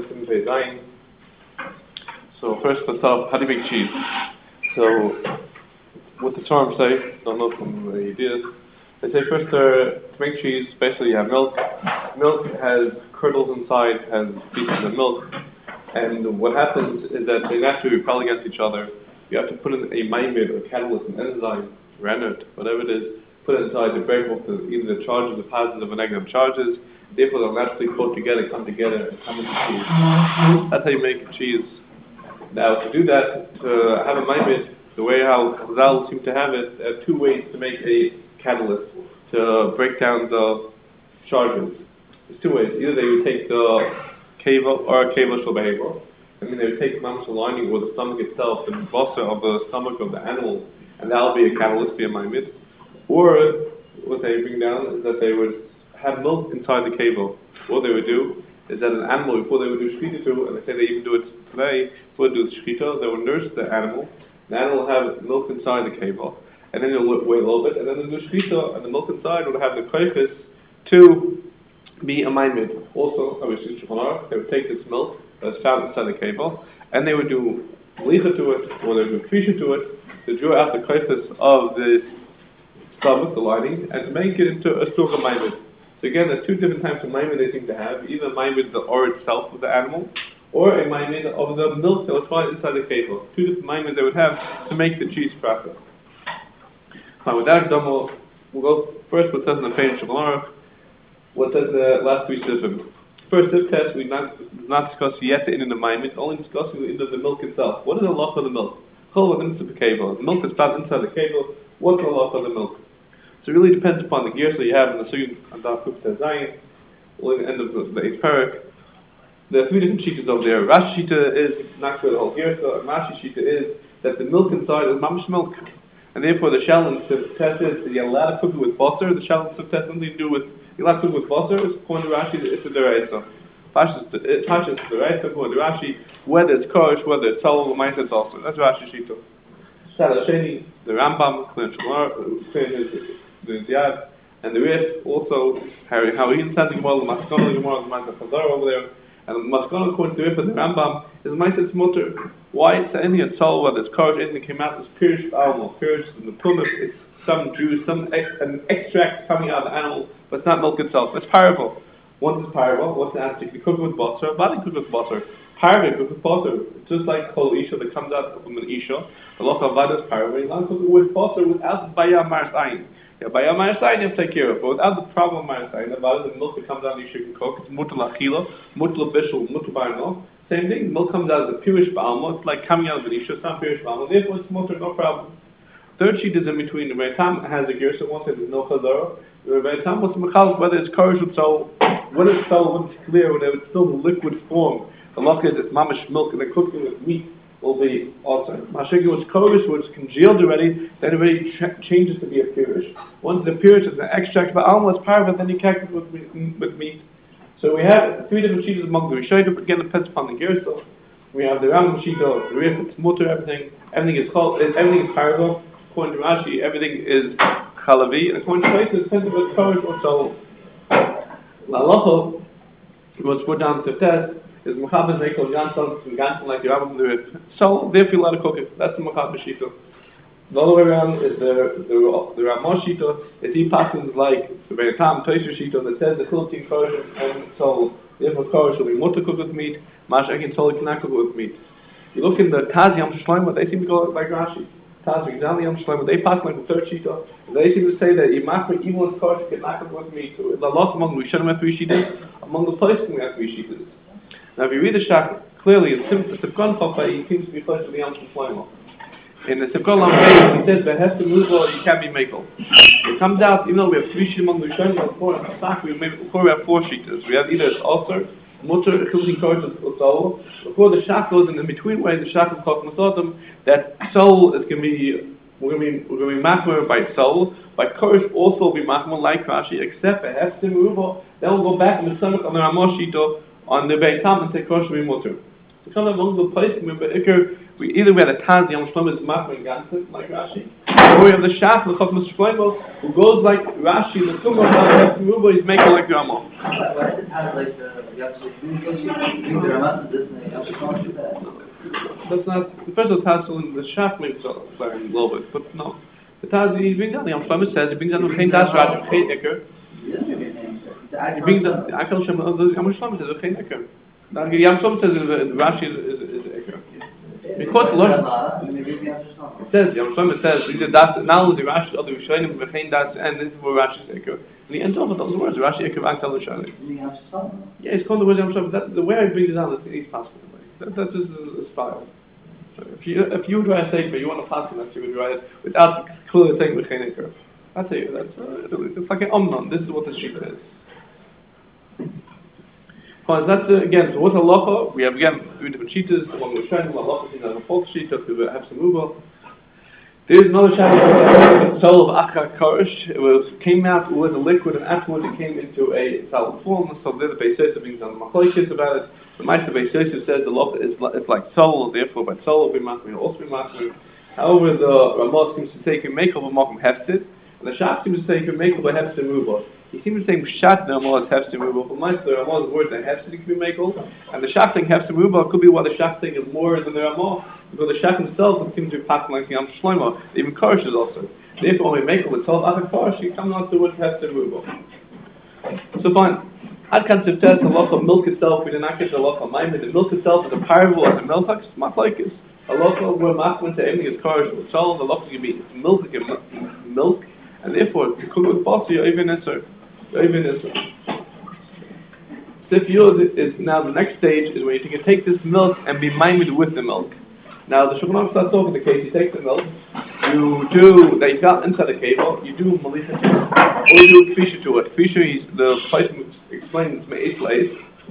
Simon Zayin. So first, let's start off, how do you make cheese? So, what the term say, don't know from the ideas, they say first to make cheese, basically you have milk. Milk has curdles inside, has pieces of milk, and what happens is that they naturally repel against each other. You have to put in a mymid, or catalyst, an enzyme, rennet, whatever it is, put it inside to break off either the charges, the positive or negative charges. Therefore, they'll naturally coat together, come together, and come into cheese. That's how you make cheese. Now, to do that, to have a mymid, the way how Chazal seem to have it, there are two ways to make a catalyst to break down the charges. There's two ways. Either they would take the keva or a keva shalbeheva. I mean, they would take mamash lining or the stomach itself, the basa of the stomach of the animal, and that'll be a catalyst, be a mymid. Or what they bring down is that they would have milk inside the keva. What they would do is that an animal, before they would do shechita to, and they say they even do it today, before they do shechita, they would nurse the animal. The animal will have milk inside the keva, and then they'll wait a little bit, and then they'll do shechita, and the milk inside would have the koiches to be a mymid. Also, obviously, they would take this milk that's found inside the keva, and they would do licha to it, or they would do krisha to it, to draw out the koiches of the stomach, the lining, and to make it into a sort of mymid. So again, there's two different types of mymid they seem to have, either mymid the or itself of the animal, or a mymid of the milk that was found inside the keva. Two different mymids they would have to make the cheese process. Now with that, we'll go first what says in the page of Aruch, what says the last three sifim. First sif test, we not discuss yet the in the mymid, only discussing the in of the milk itself. What is the law of the milk? The milk is found inside the keva. What's the law of the milk? So it really depends upon the gear. So you have in the Sugin and Daf Kufta Zayin, or in the end of the 8th parak. There are three different shitas over there. Rashi shita is not for the whole gear, so Rashi shita is that the milk inside is mamish milk. And therefore the challenge to test is you're allowed to cook it with butter. The challenge to test something to do with, you're allowed to cook with butter, according to Rashi, it's a deraisa. Pashas is deraisa, according to Rashi, whether it's kosher, whether it's sol, or it's also. That's Rashi shita. Sada Sheni, the Rambam, the Ziyad, and the Rif also, how he's sending well, the Maskana, the Gemara, the Chazar over there, and the Maskana, according to the Rif and the Rambam, is Maiset's mutter. Why it's any at all, whether it's kosher, anything came out, it's pirish alma, pirish in the pumic, it's some juice, an extract coming out of the animal, but it's not milk itself. It's parable. Once it's parable, what's the answer? You cook it with butter, body cook it with butter. Parve cook with butter. It's just like kol isha that comes out from an isha. The loch of vadas parve, you don't cook it with butter without bayam maris ayin. Yeah, bayam maris ayin you have to take care of, but without the problem of maris ayin, the milk that comes out of the isha you can cook. It's mutal achila, mutal bishul, mutal barno. Same thing, milk comes out of the pirish ba'alma, it's like coming out of an isha, it's not pirish ba'alma, therefore it's mutal, no problem. Third sheet is in between. The Reitam has a gear, so one says there's no chazara. The Reitam wants to mechal whether it's kosher or so, when it's so, when it's clear, when it's still in liquid form. The loch is it's mamish milk, and then cooking with meat will be awesome. Mashagi was kosher, which is congealed already, then it already changes to be a pirish. Once the pirish is an extract, but almost part of it, then you catch it with meat. So we have three different sheets among the Rishonim, again depends upon the gear. So we have the Rambam Shita, the Rif, it's mutter, everything is parable. According to Rashi, everything is chalavi, and according to Rashi, it depends if it's kosher or so. La'alacha, what's put down to test, is Mechabes Nekol Gansan like the Rambam do it. So, therefore, you let it cook it. That's the Mechabes Shita. The other way around is the Ramah Shita, is he passes like the Reitam Tosher Shita that says the Chiltin kosher, and so, therefore, kosher will be mutter cooked with meat, Masha can totally cannot cook with meat. You look in the Taz Yom Shlomo, they seem to go like Rashi. Taz Yom Shlomo, they pass like the third Shita, they seem to say that even with kosher cannot cook with meat. So, the lot among the Rishonim have three Shitas, among the places we have three Shitas. Now, if you read the Shach clearly, it's the Sifkon Chafai, he seems to be close to the Yom Shlomo. In the Sifkon Lam he says, "Behest to Muzal, you can't be Mekel." It comes out, even though we have three Shitas among the Rishonim, before we have four Shitas. We have either it's Ulcer, Mutter, Chilting Kosher, or Soul. Before the Shach goes in between ways, the Shach is talking about that soul is going to be. We're going to be machmer by soul, by kosher also will be machmer like Rashi, except Behest to Muzal. Then we'll go back in the stomach on the Ramah Shita on the Beitam and say kosher be mutter. So kind of among the places we either we had a Taz Yom Shlomo is Machman Ganset like Rashi, or we have the Shach the Chacham Shlomo who goes like Rashi the Tumah he's making like Ramah. Why does it have like the Ramas this and that's not the first of Taz in the Shach makes a little bit, but no. The Taz he brings down the Yom Shlomo says he brings down the Chain Das Rashi Chain Eker. He brings down the Akal Shem the Yom Shlomo says the Chain Eker. Now the Yom Shlomo says the Rashi is Eker. Because it says Yom Shlomo says now the Rashi of the Rishonim Chain Das and this is where Rashi is Eker. And he ends off with those words Rashi Eker Akal Rishonim. Yeah, it's called the word Yom Shlomo. That the way I bring it down is possible. That's just a style. If you would write a sefer, you want to pass it, you would write it without clearly saying Mechaneker. That's it. It's like an omnon. This is what the sheet is. Fine, that's again. So what's halacha? We have again three different sheetas. The one we're showing, halacha is a fourth sheet. To have some uva. There's another shayla, the soul of Achar Korish. It came out with a liquid, and afterwards it came into a solid form. So there's a basis of being done. Machlokes about it. The Meister basis says the law is it's like soul, therefore by soul will be machmir, also be machmir. However, the Ramah seems to say you can make over makom hefsid, and the Shach seems to say you can make over hefsid mubah. He seems to say Shat the Ramah is hefsid mubah. But Meister the Ramah's word that hefsid can be made over, and the Shach saying hefsid mubah could be why the Shach saying is more than the Ramah. Because the Shach himself would seem to be passing like the Yom Shlomo, even Korish is also. Therefore, when we make over 12 other Korish, you come out to what hefsid mubah. So fine. Ad kan tiftes the local milk itself. We did not get the local maimed. The milk itself is a parable as a milk. Machlokes. A local where machman to aiming is Korish with shalom. The local can be milk, milk, and therefore to cook with boss, you're even insert. Sif Yud is now the next stage is where you can take this milk and be maimed with the milk. Now the Shulchan Aruch starts off with the case. You take the milk, you do that you got inside the cable, you do malicha to it, or you do kfisha to it. Kfisha, the place explains me'et place.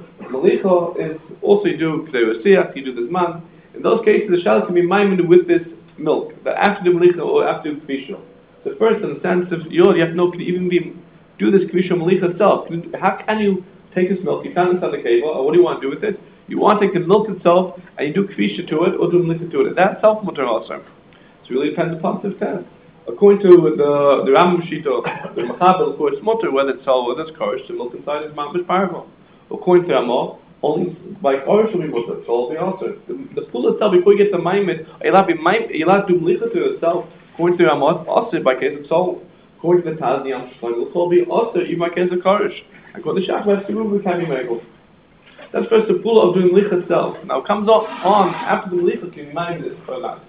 Malicha is also you do k'dei rasiach, you do the zman. In those cases, the shal can be maimed with this milk. That after the malicha or after the kfisha. So first, in the sense of you have to know can even do this kfisha malicha itself. How can you take this milk? You found inside the cable, or what do you want to do with it? You want to take the milk itself and you do kfisha to it or do malicha to it. That's self mutar also. It really depends upon the test. According to the Rambam Shita, the Machabel, of course, mutar whether it's soul or this korish, the milk inside is mamish parvo. According to Ramah, only by korish will be mutar, soul will be also. The pool itself, before you get the maimed, you'll have to do malicha to itself. According to Ramah, also by case of soul. According to the Taz, the Yom Shlomo, the soul will be also even by case of korish. According to Shach, we can be made. That's first the pool of doing malicha itself. Now it comes on after the malicha can be minded or not.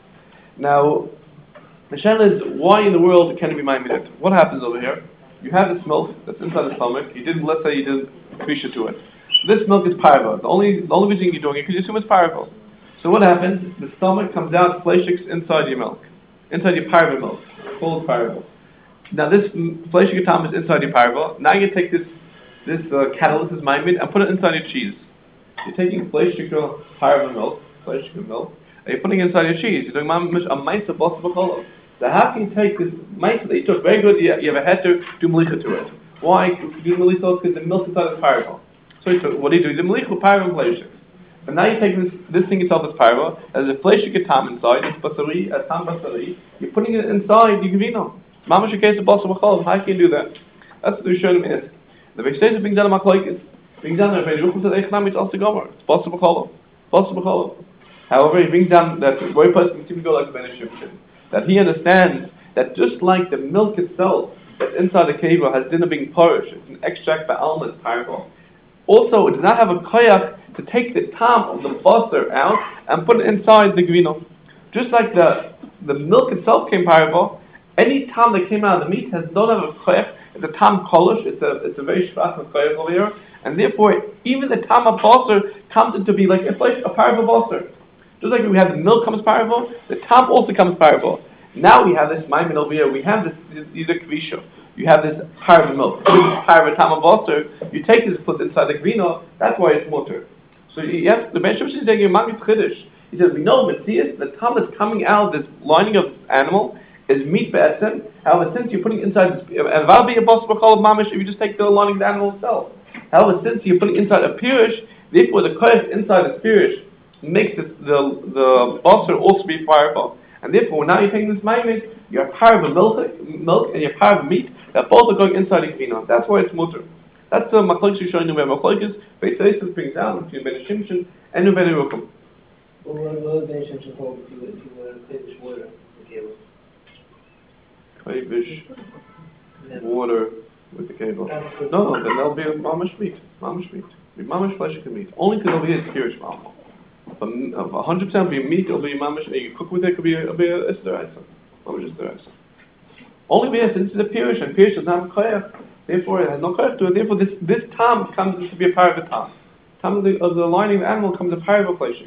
Now the shayla is why in the world can it be minded? What happens over here? You have this milk that's inside the stomach. Let's say you did kfisha to it. This milk is parvo. The only reason you're doing it because you assume it's parvo. So what happens? The stomach comes out fleshix inside your milk, inside your parvo milk, full parvo. Now this fleshix tam is inside your parvo. Now you take this catalyst is maimed and put it inside your cheese. You're taking fleshika parva milk, and you're putting it inside your cheese. You're doing a ma'isa boss b'cholov. So how can you take this ma'isa that you took very good? You have a head to do malicha to it. Why do malicha? Because the milk inside is parva. So what do? The malicha parva and fleshik. But now you take this thing itself as parva, as a fleshika tam inside. It's basari, a tam basari. You're putting it inside the gavino. Mamash case of boss b'cholov. How can you do that? That's what the Rishonim ask. The Beishes brings down a machlokes. Brings down the Rebbe says Eichnam is also gomer. It's possible b'cholov. However, he brings down that the way person seems to go like the Ben Shimshon, that he understands that just like the milk itself that's inside the cable has dinner being porish, it's an extract by almonds parable. Also, it does not have a koyach to take the tam of the basar out and put it inside the gvino. Just like the milk itself came parable, any tam that came out of the meat don't have a koyach. It's a tam kolish. It's a very shvach koyach over here. And therefore, even the tam of basar comes into be like a parable basar. Just like we have the milk comes parable, the tam also comes parable. Now we have this maimin over here. We have this either kvisha. You have this parable milk. This parable tam of basar. You take this, put it inside the gvino. That's why it's mutter. So yes, the Ben Shimshon is saying Mami Chiddush. He says we know Matthias, the tam that's coming out of this lining of this animal is meat be'etzem. However, since you're putting inside this, and that'll be a possible call of mamish if you just take the lining of the animal itself. However, since you're putting inside a pirish, therefore the koyach inside is pirish, makes the basar also be fireable. And therefore, now you're taking this maimed, you have part of milk and you have part of meat that both are going inside the gvina. That's why it's mutter. That's the machlokes you're showing you where machlokes. Beis Yosef brings down between Ben Shimshon and Ben Yerucham. Well, what does Ben Shimshon hold if you were to Kodesh water with the cable? Kodesh water with the cable. No, then there'll be a mamash meat. Mamash meat. Be mamash flesh and meat. Only because it'll be a spiritual mama. But 100% be meat, it'll be mamash, and you cook with it, could be a isteraisa. Mamash isteraisa. Only because it's a pirish, and pirish does not have a koyach. Therefore, it has no koyach to it. Therefore, this tam comes to be a part of the tam. Tam of the lining of the animal comes a part of a fleshix.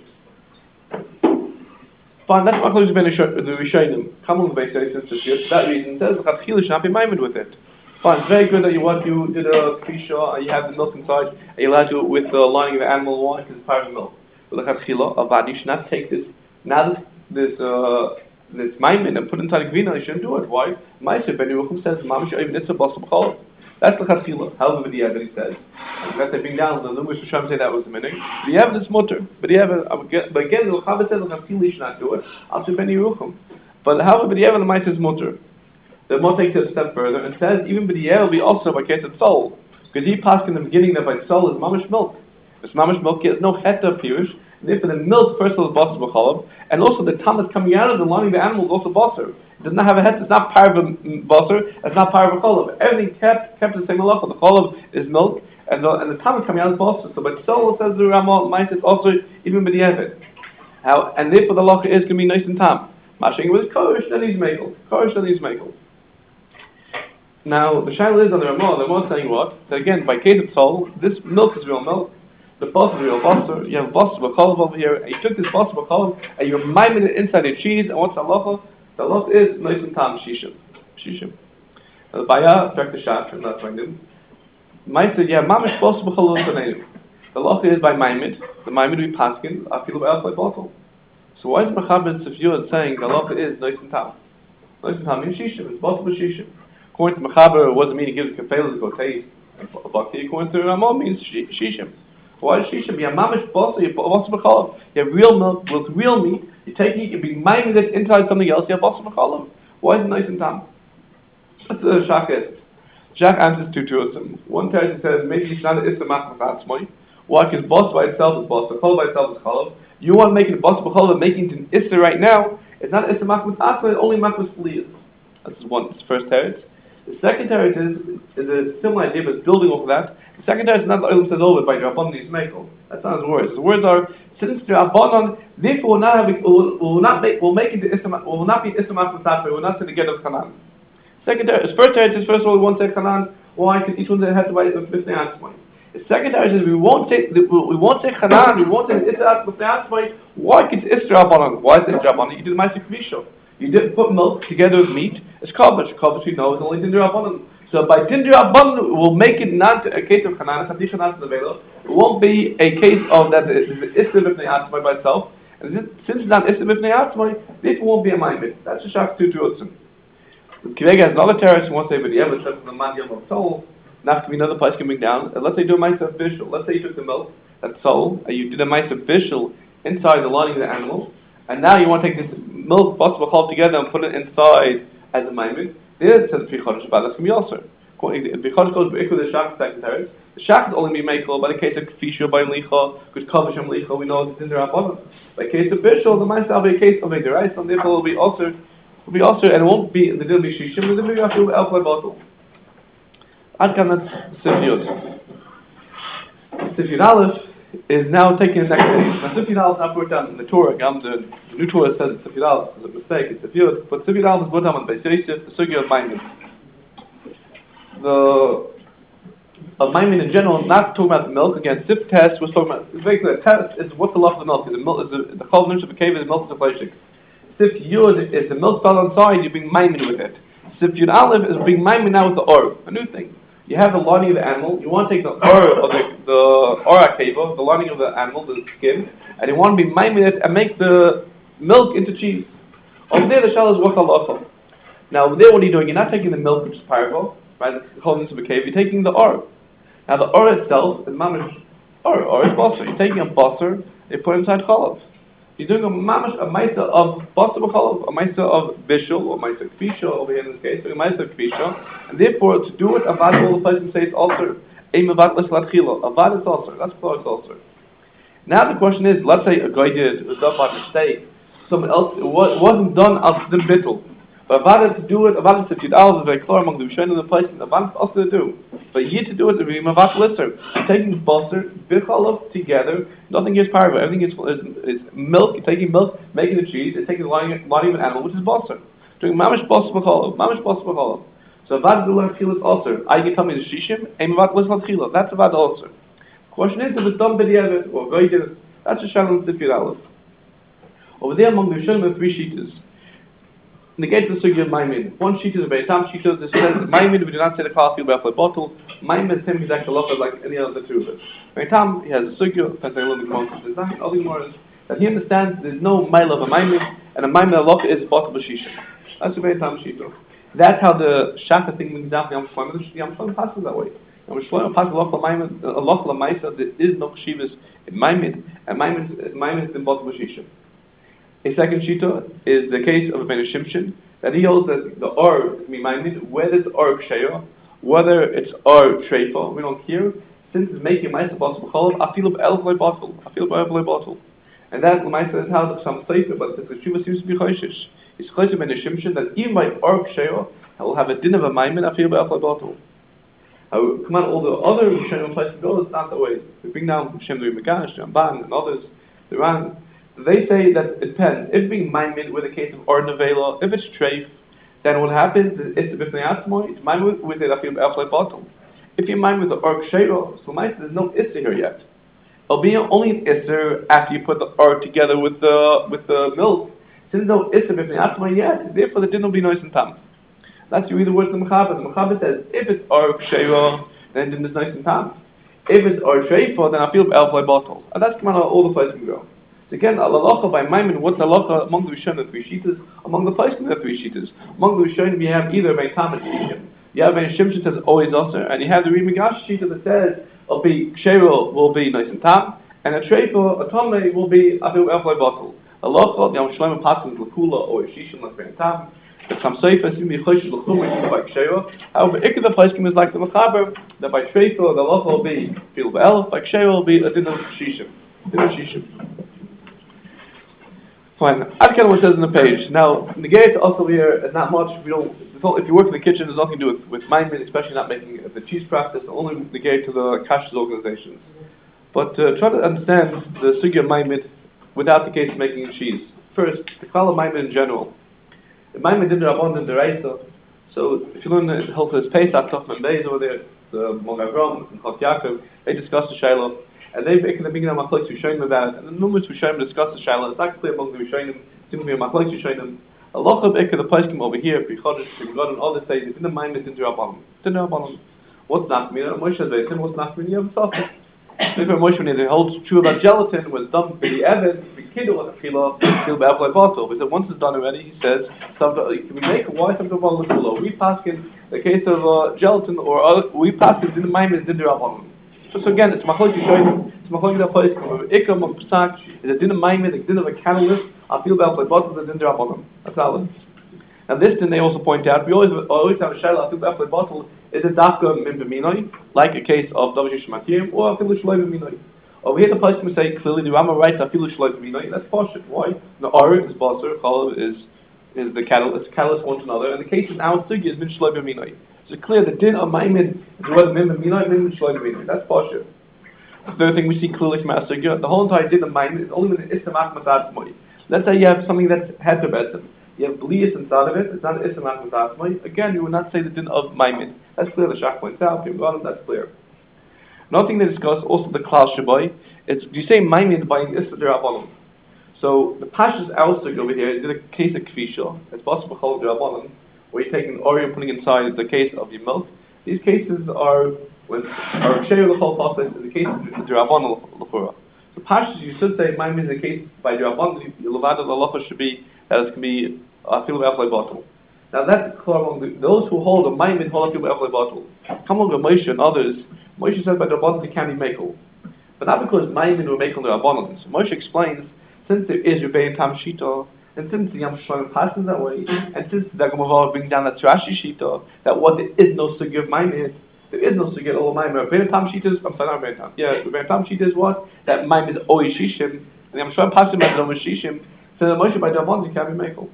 Fine, that's what Machlokes ben the Rishonim. Come on the Beis Yosef for that reason. It says L'chatchila should not be maimed with it. Fine, it's very good that you did a kfisha and you have the milk inside and you allowed to with the lining of the animal. Why? Because it's part of the milk. But L'chatchila, Avad, you should not take this. Now this maimed and put it inside a gvina. You shouldn't do it. Why? Ma'aser ben Yerucham says Mamash even it's a basar b'chalav. That's L'chatchila. However, the evidence says. That they bring down the numbers to say that was the meaning. The evidence mutter, but the evidence, but again, the Chavah says L'chatchila should not do it. After Ben Yerucham, but however, the evidence might says mutter. The Mo takes it a step further and says even B'di'er will be also by case of soul, because he passed in the beginning that by soul is mamash milk. This mamash milk has no heta pirish, and therefore the milk first of all is basar b'chalav, and also the tam that's coming out of the lining of the animal is also basar. It does not have a heta. It's not part of a basar. It's not part of a chalav. Everything kept the same halacha. The chalav is milk. And the tam is coming out of basar. So, but soul says the Ramah might is also even b'di'evet. How and therefore the halacha is going to be nice and tam. Mashing with korish, then he's mekel. Korish, then he's mekel. Now the shaila is on the Ramah. The Ramah is saying what? That again, by case of soul, this milk is real milk. The basar is real basar. You have basar b'chalav over here, and you took this basar b'chalav and you're miming it inside the cheese. And what's the halacha? The halacha is nice and tam shishim. Now the Baya direct the shach and not find him. Might say, yeah, mamish basar b'chalav taneinu. The halacha is by maimed. The maimed will be paskin. Afilu b'elchlei bottle. So why is Mechaber Tzifiyot saying the halacha is nice and tam? Nice and tam means shishim. It's basar b'shishim. According to Mechaber, it wasn't meaning to give the kefela to go taste. According to Ramah, means shishim. Why is shishim? You have mamish basar, you have basar b'chalav. You have real milk with real meat. You take it, you be miming it inside something else. You have basar b'chalav. Why is it nice and tam? That's the shach. Shach answers two truths. One teretz says maybe it's not an issa machmas atzmoi. Why? Because basar by itself is basar, chalav by itself is chalav. You want to make it basar b'chalav, making it an issa right now. It's not issa machmas atzmoi. Only machmas liyas. That's one. It's the first teretz. The second teretz is a similar idea, but building off of that. The second teretz is not the Olam says over by Rabbanon is mekel. That's not his words. His words are since the Rabbanon, therefore will not make it the issa, will not be issa machmas atzmoi. Will not say the get of Canaan. Second teretz, first teretz is first of all we won't say Canaan. Why? Because each one has to buy b'fnei atzmoi. The second teretz is we won't say Canaan. We won't say issa b'fnei atzmoi. Why? Because it's Isra Rabbanon. Why is Isra Rabbanon? You did the ma'aseh kvisha. You didn't put milk together with meat. It's kavish. Kavish we know is only Din Rabbanon. So by Din Rabbanon, we'll make it not a case of Canaan. It won't be a case of that there's an Isra b'fnei atzmoi by itself. And since it's not Isra b'fnei atzmoi, this won't be a maimed. That's the shach to Utzim. Kirega has another terrorist who wants to say, but the evidence says from the man yom of soul, not to be another place coming down. And let's say you do a mice official. Let's say you took the milk, that soul, and you did a mice official inside the lining of the animal, and now you want to take this milk, basar b'chalav together and put it inside as a maimed. There it says Pichodesh Shabbat. That's going to be also. Pichodesh goes with the shach second terrorist. The shach is only be mekel by the case of kfisha by licha, because kavashim licha we know it's in the Rabbanon. By case of official, the mice will be a case of a derais, and therefore will be also, and it won't be, the will be shishim, the will be after elfai bottle. Adkan that's Sifiyot. Sifiyot Aleph is now taking the next stage. Now Sifiyot Aleph is not brought down in the Torah. The new Torah says Sifiyot Aleph is a mistake. It's Sifiyot, but Sifiyot Aleph is brought down on Beis Yosef, the Sugya of Maimin. Of Maimin in general, not talking about the milk. Again, Sif test was talking about, it's very clear, test is what's the love of the milk. Is the milk, the chol nush of the cave, is the milk of the fleshik. Sif Yud is the milk fell inside, you're being maimin with it. Sif Yud Aleph is being maimin now with the or, a new thing. You have the lining of the animal, you want to take the or of the or akeva, the lining of the animal, the skin, and you want to be maimin it and make the milk into cheese. Over there the shal is what's halacha. Now over there what are you doing? You're not taking the milk which is parvo, right? The whole of the cave, you're taking the or. Now the or itself is mamish or is basar. You're taking a basar they put inside chalav. You're doing a mamash, a maisa of basar b'chalav, a maisa of bishul, or maisa kfisha, over here in this case, a maisa of kfisha, and therefore to do it, avad all the places say it's also a mevat l'slatchila, avad is also, that's what it's also. Now the question is, let's say a guy did, it was done by mistake, someone else, it wasn't done as the bittul. But Avad to do it, Avad to do it, is very clear among the Rishonim in the place, and Avad also to do. But you to do it, the Mavat Lisser, taking basar, bichalov together, nothing is part of it, everything is milk, you're taking milk, making the cheese, you're taking the body of an animal, which is basar. Doing mamish basar b'chalov, mamish basar b'chalov. So Avad to learn chilas also. I can tell me the shishim, and Mavat Lisser chilas, that's Avad also. Question is, if it's done b'diavad, or Goy did it, that's a shalom sifir aleph. Over there among the Rishonim there are three shitas. Negate the sugya of Maimin. One sheet is a very tam sheet. This says Maimin. We do not say the klal field by bottle. Maimin is same exact halacha like any other two of it. Very tam he has a sugya. Depends on the Gemara. There's nothing other Gemara that he understands. There's no mile of a Maimin, and a Maimin halacha is bottle b'shisha. That's a very tam sheet. That's how the shaka thing brings down Yom Shlomo. Yom Shlomo passes that way. Yom Shlomo passes halacha Maimin. Halacha l'maisa. There is no chshivas in Maimin, and Maimin is in bottle b'shisha. A second shita is the case of a Ben Shimshon, that he holds that the or can be minded, whether it's or ksheya, whether it's or treifa, we don't care, since it's making ma'aser basar b'chalav, I feel elf loy bottle. And that ma'aser is how some sefer, but the tshuva seems to be choishish. It's choishish Ben Shimshon that even by or ksheya, I will have a din of a maimin, I feel elf loy bottle. Come on, all the other Rishonim places go, it's not the way. We bring down Shem Duri Megash, Ramban, and others, the Ran. They say that it depends. If being maimin with a case of or nevela, if it's treif, then what happens is it's a bifnei atzmoi. It's maimin with it. I feel elflei bottle. If you're maimin with the or ksheiro, so there's no isser here yet. It'll be only an isser after you put the or together with the milk. Since no isser bifnei atzmoi yet, therefore the din will be noise and tam. That's you read the words of the Mechaber. The Mechaber says if it's or ksheiro, then din is noise and tam. If it's or treifa, then I feel elflei bottle. And that's come out all the places we go. So again, halacha by Maimin, what's halacha among the Rishonim, the three shitas, among the Poskim, the three shitas. Among the Rishonim, you have either by Tam and Shishim. You have by Shimshon says always also, and you have the Rimigash shita that says it'll be Kshero will be nice and Tam, and a Treifa, a Tomei will be Afilu Elfloi Bottle. Halacha, the Yom Shlomo Paskin Lakula or Shishim like by Tam. The Tam Seifa seems to be Choshish L'chum by Kshero. However, Ikka the Poskim is like the Mechaber that by Treifa the halacha will be Fil B'Elf, by Kshero will be a din of Shishim. Fine. I'd kind of what it says on the page. Now, negate also here is not much. If you work in the kitchen, there's nothing to do with maimin, especially not making the cheese practice. Only negate to the kashrus organizations. But try to understand the sugya maimin without the case of making cheese. First, the klal of maimin in general. The maimin did rabban in the reisa. So if you learn the Hilchos Pesach, Tov Beis over there, the Mogavram and Chok Yaakov, they discuss the Shiloh. And they've taken the beginning of Machlokes Rishonim about it, and the numerous Rishonim discuss the Shiloh. It's not clear among the Rishonim. It seems to be a Machlokes Rishonim. Allah of Ikka, the Poskim over here, Prichodesh, Prichod, and others say, it's in the mind of Din Rabbanon. What's Nachmina? Moshe says, what's Nachmina? You have a suffix. Therefore, Moshe, when he holds true about gelatin, was done by the Evan, the Kiddush, Achila, Chil B'Avlei Bottle. But once it's done already, he says, can we make why something about L'Kula? We pass in the case of gelatin, or we pass in the mind of Din Rabbanon. So again, it's Machlokes Rishonim, it's Machlokes Poskim. Ikka Among Pesach is a din of maimin, a din of a catalyst. I feel about like bottles, a din Rabbanon. That's all. Now this din they also point out. We always have a shayla. I feel about like bottle is a dafka min b'minoi, like a case of Davish Shmakim, or I feel shloi b'minoi. Over here the Poskim say clearly the Rama writes I feel shloi b'minoi. That's poshut. Why? The or is basar, chalav is the catalyst. Catalyst one to another, and the case in our sugi is min shloi b'minoi. So it's clear the din of maimin is whether min b'minoi, min shloi b'minoi. That's poshut. The third thing we see clearly from our sugya, the whole entire din of maimin is only when the istamach matzatmoi. Let's say you have something that's heter besim. You have blias inside of it. It's not an istamach matzatmoi. Again, you would not say the din of maimin. That's clear. The Shach points out. That's clear. Another thing to discuss also the klal shabai. It's do you say maimin by an isser derabanan? So the pashas our sugya over here is in a case of kfisha. It's possible chol derabanan, where you're taking or you're putting inside the case of your milk. These cases are when our ksheir l'chol pasuk is the case of derabanan l'chora. So pashas you should say maimin is the case by derabanan. Your levada l'alacha should be that it can be fil b'eflei bottle. Now that's clear among those who hold a maimin hold fil b'eflei bottle. Come on, Moshe and others. Moshe says by derabanan it can't be mekel. but not because Maimin were making the Rabbanans. Moshe explains, since there is Rebbein Tam Shita, and since the Yam Shloim passes that way, and since the Gemara brings down that Rashi Shita, that what there is no sugi of Maimin, there is no sugi of Maimin. Rebbein Tam Shita is, I'm sorry, not Rebbein Tam. Yeah, Rebbein Tam Shita is what? That Maimin is always Shishim, and the Yam Shloim passes by the Shishim, so the Moshe by Rabbanans can be Mekel.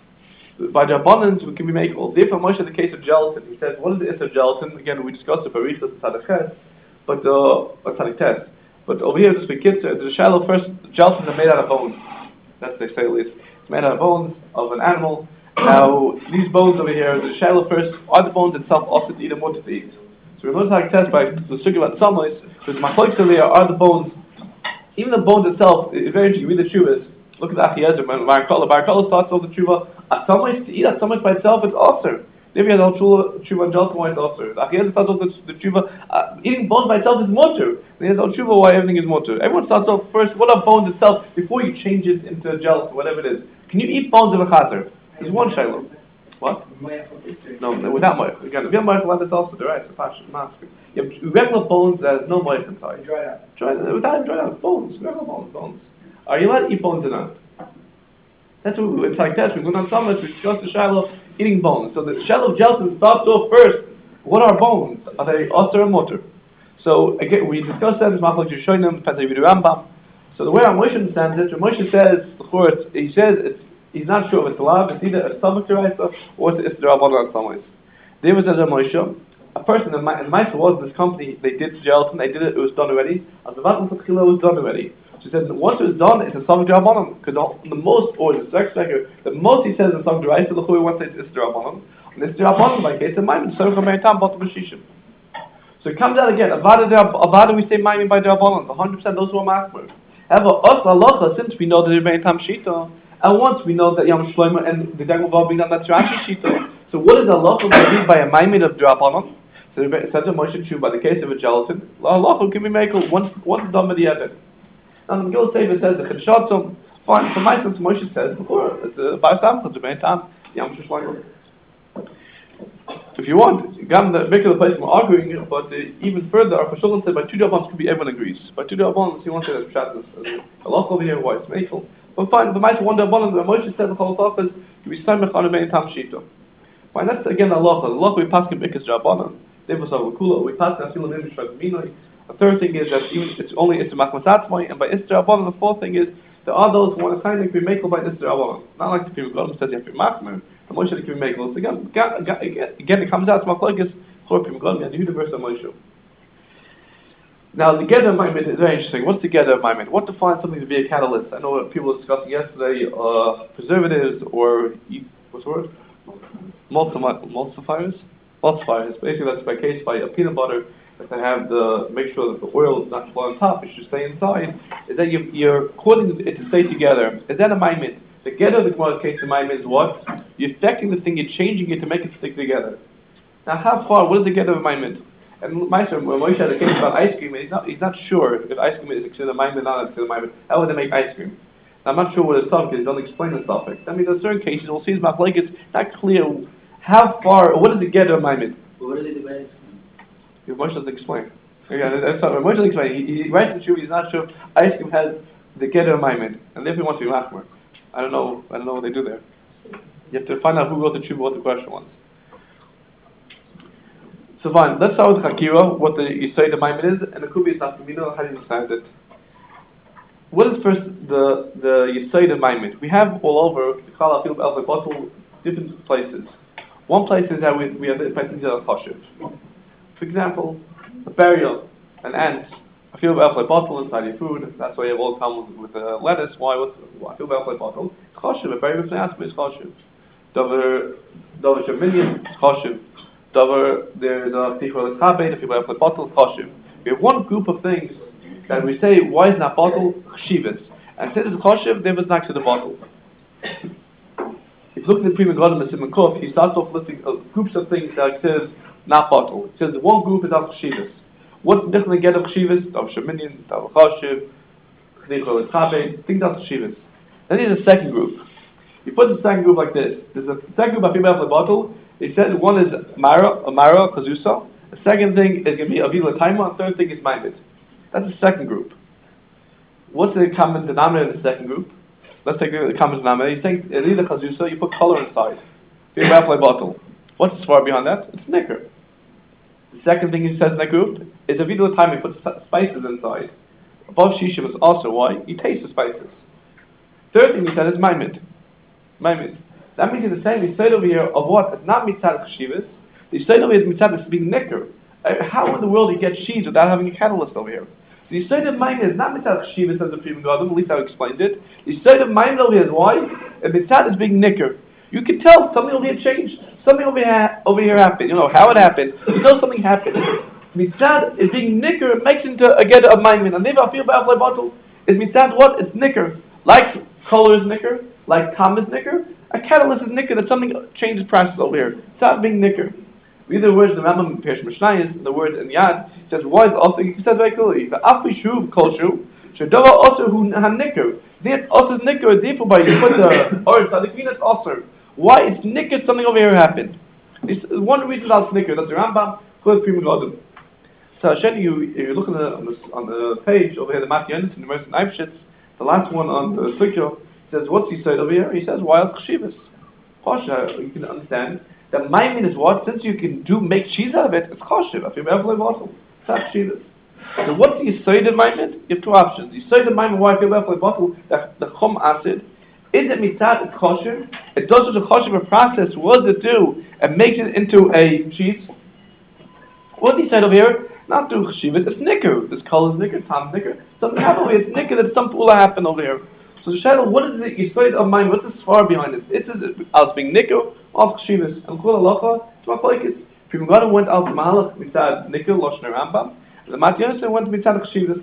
By the abundance, we can be makel. Therefore, Moshe in the case of gelatin, he says, what is the issue of gelatin? Again, we discussed it, Barichas and Tzadach but Tzadach Tes. But over here, just be kids, the shallow first, gelatin is made out of bones. That's what they say at least. It's made out of bones of an animal. Now, these bones over here, the shallow first, are the bones itself also to eat and what to eat? So we know Tzadach Tes by the sugi about Tzamos, there's machlokes over here, are the bones, even the bones itself, it's very interesting, you read the Shuvas, look at the Achiezer, Bar Kola starts off the Tshuva, Atzamos, to eat Atzamos by itself, it's also. If you have the Tshuva and Gelatin, why it's also. The Achiezer starts off the Tshuva, eating bones by itself is mutter. And he has the Tshuva why everything is mutter. Everyone starts off first, what are bones itself, before you change it into gelatin, whatever it is. Can you eat bones of a chazer? There's one shiloh. What? No, without moich. Again, if you have moich, that's also the right, it's a passion, master. You have regular bones that has no moich inside. Dried out. Without dried out, bones, regular bones. Are you allowed to eat bones or not? That's what it's like that. We go down summit, we discuss the shiloh eating bones. So the shiloh of gelatin starts off first. What are bones? Are they osir or motor? So again, we discussed that. It's machlok Yishonim, depends how you read the Rambam. So the way our Moshe understands it, Moshe says, he says he's not sure if it's love. It's either a stomach deraisa or it's the rabbanon on some ways. David says Moshe, a person in Maisa was in this company. They did gelatin. They did it. It was done already. As the vatl l'chila was done already. She said, once it was done, it's a Samach D'Rabbanan. Because the most, or the sex record, the most he says in Samach D'Raisa, the Chui wants to say it's D'Rabbanan. And it's D'Rabbanan, like case of Maimon, so from Meritam, Bottom Shishim. So it comes out again, Avada we say Maimon by D'Rabbanan, 100% those who are Machmer. However, us Lalacha, since we know that it's Meritam Shita, and once we know that Yam Shlomo and the Dagmar bring down that Rashi Shita, so what is Halacha going by a Maimon of D'Rabbanan? So it says to Moshe Tshuva, by the case of a gelatin, Halacha can be made once it's done with the Eved. Now the Megillah Sefer says the Chedushatzum. Fine, for my sense, Moshe says it's a Bar Samcha, the Beintam, Yam Shlomo. If you want, Gam the Megillah place we're arguing, but even further, our Cheshulchan said by two D'Rabbanan could be everyone agrees. By two D'Rabbanan, you want to say that Pshat is a lot over here, why it's Meichel. But fine, the Meichel one D'Rabbanan, the Moshe said the Chalachas can be Samech on a Beintam Shita. Fine, that's again the halacha. The halacha we pass in Bikas D'Rabbanan. They was over Kula. We pass in Afilim Imish Minoi. The third thing is that even it's only Isra Machmasatzmai, and by Isra Rabbanan, the fourth thing is there are those who want to kind of be makel by Isra Rabbanan. Not like the people God says you have to be Machmer, the Moshe can be makel. So again, it comes out to Machlokes, Chor Pim God, and Yehuda versus Moshe. Now, the Geder Maimed is very interesting. What's the Geder Maimed? What defines something to be a catalyst? I know what people were discussing yesterday, preservatives or, what's the word? Emulsifiers. Basically, that's by case by a peanut butter. To have make sure that the oil is not flow on top, it should stay inside, is that you're causing it to stay together. Is that a maimed? The get of the Gemara's case, the maimed is what? You're affecting the thing, you're changing it to make it stick together. Now, how far, what is the get of a maimed? And Moshe had a case about ice cream, and he's not sure if ice cream is considered a maimed or not considered a maimed. How would they make ice cream? Now, I'm not sure what it's talking because he doesn't explain the topic. I mean, there are certain cases, we'll see it's not clear how far, what is the get of a maimed? What do they do by ice cream? Moshe doesn't explain. Again, that's not Moshe doesn't explain. He writes in Shuvah, he's not sure ice cream has the Geder Maimed, and therefore he wants to be Machmer. I don't know what they do there. You have to find out who wrote the Shuvah, what the question was. So fine, let's start with Chakira, what the Yisrael Maimed is, and the Kubi is Nafkamino, how do you understand it? What is first the Yisrael Maimed? We have all over the Kala Field Alpha Bottle, different places. One place is that we have the Patinja al Choshev. For example, a burial, an ant, a field of apple bottle inside your food. That's why you have all the problems with lettuce. Why? A field of apple bottle. It's choshev. A burial with an aspen is choshev. Dover shaminian is choshev. Dover there's a tichol chabed, a field of apple bottle is choshev. We have one group of things that we say why is not bottle chshivas, and since it's choshev, there was next to the bottle. If you look at the Pri Megadim and Simon Kuf, he starts off listing groups of things that are considered not bottle. It says one group is al chshivas. What's the difference get of chshivas? Of sheminian, of choshev, chnichol chabed, things al chshivas. Then there's a second group. He puts the second group like this. There's a second group of people have the bottle. He says one is mara, kazusa. The second thing is going to be avila taima. The third thing is maimed. That's the second group. What's the common denominator in the second group? Let's take the common denominator. He's saying either chazusa, you put color inside. Big bottle. What's the svar behind that? It's nicker. The second thing he says in that group is a video time he puts spices inside. Above shishim is also why you taste the spices. Third thing he said is maimid. Maimid. That means he's saying the side over here of what? It's not mitzad chshivas. The side over here is mitzad is being nicker. How in the world do you get cheese without having a catalyst over here? So the side of maimid is not mitzad chshivas as the Prima Gadol, at least I explained it. The side of maimid over here is why? And mitzad is being nicker. You can tell something over here changed. Something over here happened. You know how it happened. You know something happened. Mitzad is being nicker, makes into a get of maimid. And never feel bad bottle is mitzad what? It's nicker. Like color is nicker, like tam is nicker. A catalyst is nicker, that something changes process over here. Mitzad being nicker. Read the words the Rambam Perush Mishnayos, the words in Yad. He says why is also he says very clearly. The afi shuv kolshu shadava also hu nicker. This also is nicker. Therefore, by you put the or it's also. Why it's nicker? Something over here happened. It's one reason that's nicker. That's the Rambam called Prima Gadol. So Sheni, you look on the page over here, the Matthew Anderson, the Merson Eibschitz, the last one on the Sukyo, says what's he said over here? He says wild chshivas. Kosher. You can understand that maimid is what? Since you can make cheese out of it, it's kosher. If you ever play bottle, it's not chshivas. So what's the yisoid of maimid? You have two options. The yisoid of maimid, why if you ever play bottle, the chum acid. Is it mitzad? It's kosher. It does such a kosher process. What does it do? It makes it into a cheese. What's he said over here? Not through chshivas. It's nicker. This color is nicker. Tom's nicker. Something happened over here. It's nicker. That some pula happened over here. So the shadow. What is the yisoid of mine? What's the svar behind it? It's as being nicker of chshivas. And kol halacha. It's my focus. Prima Gadol went out to mahalach mitzad nicker loshner Rambam. And the Matthew went to mitzad chshivas.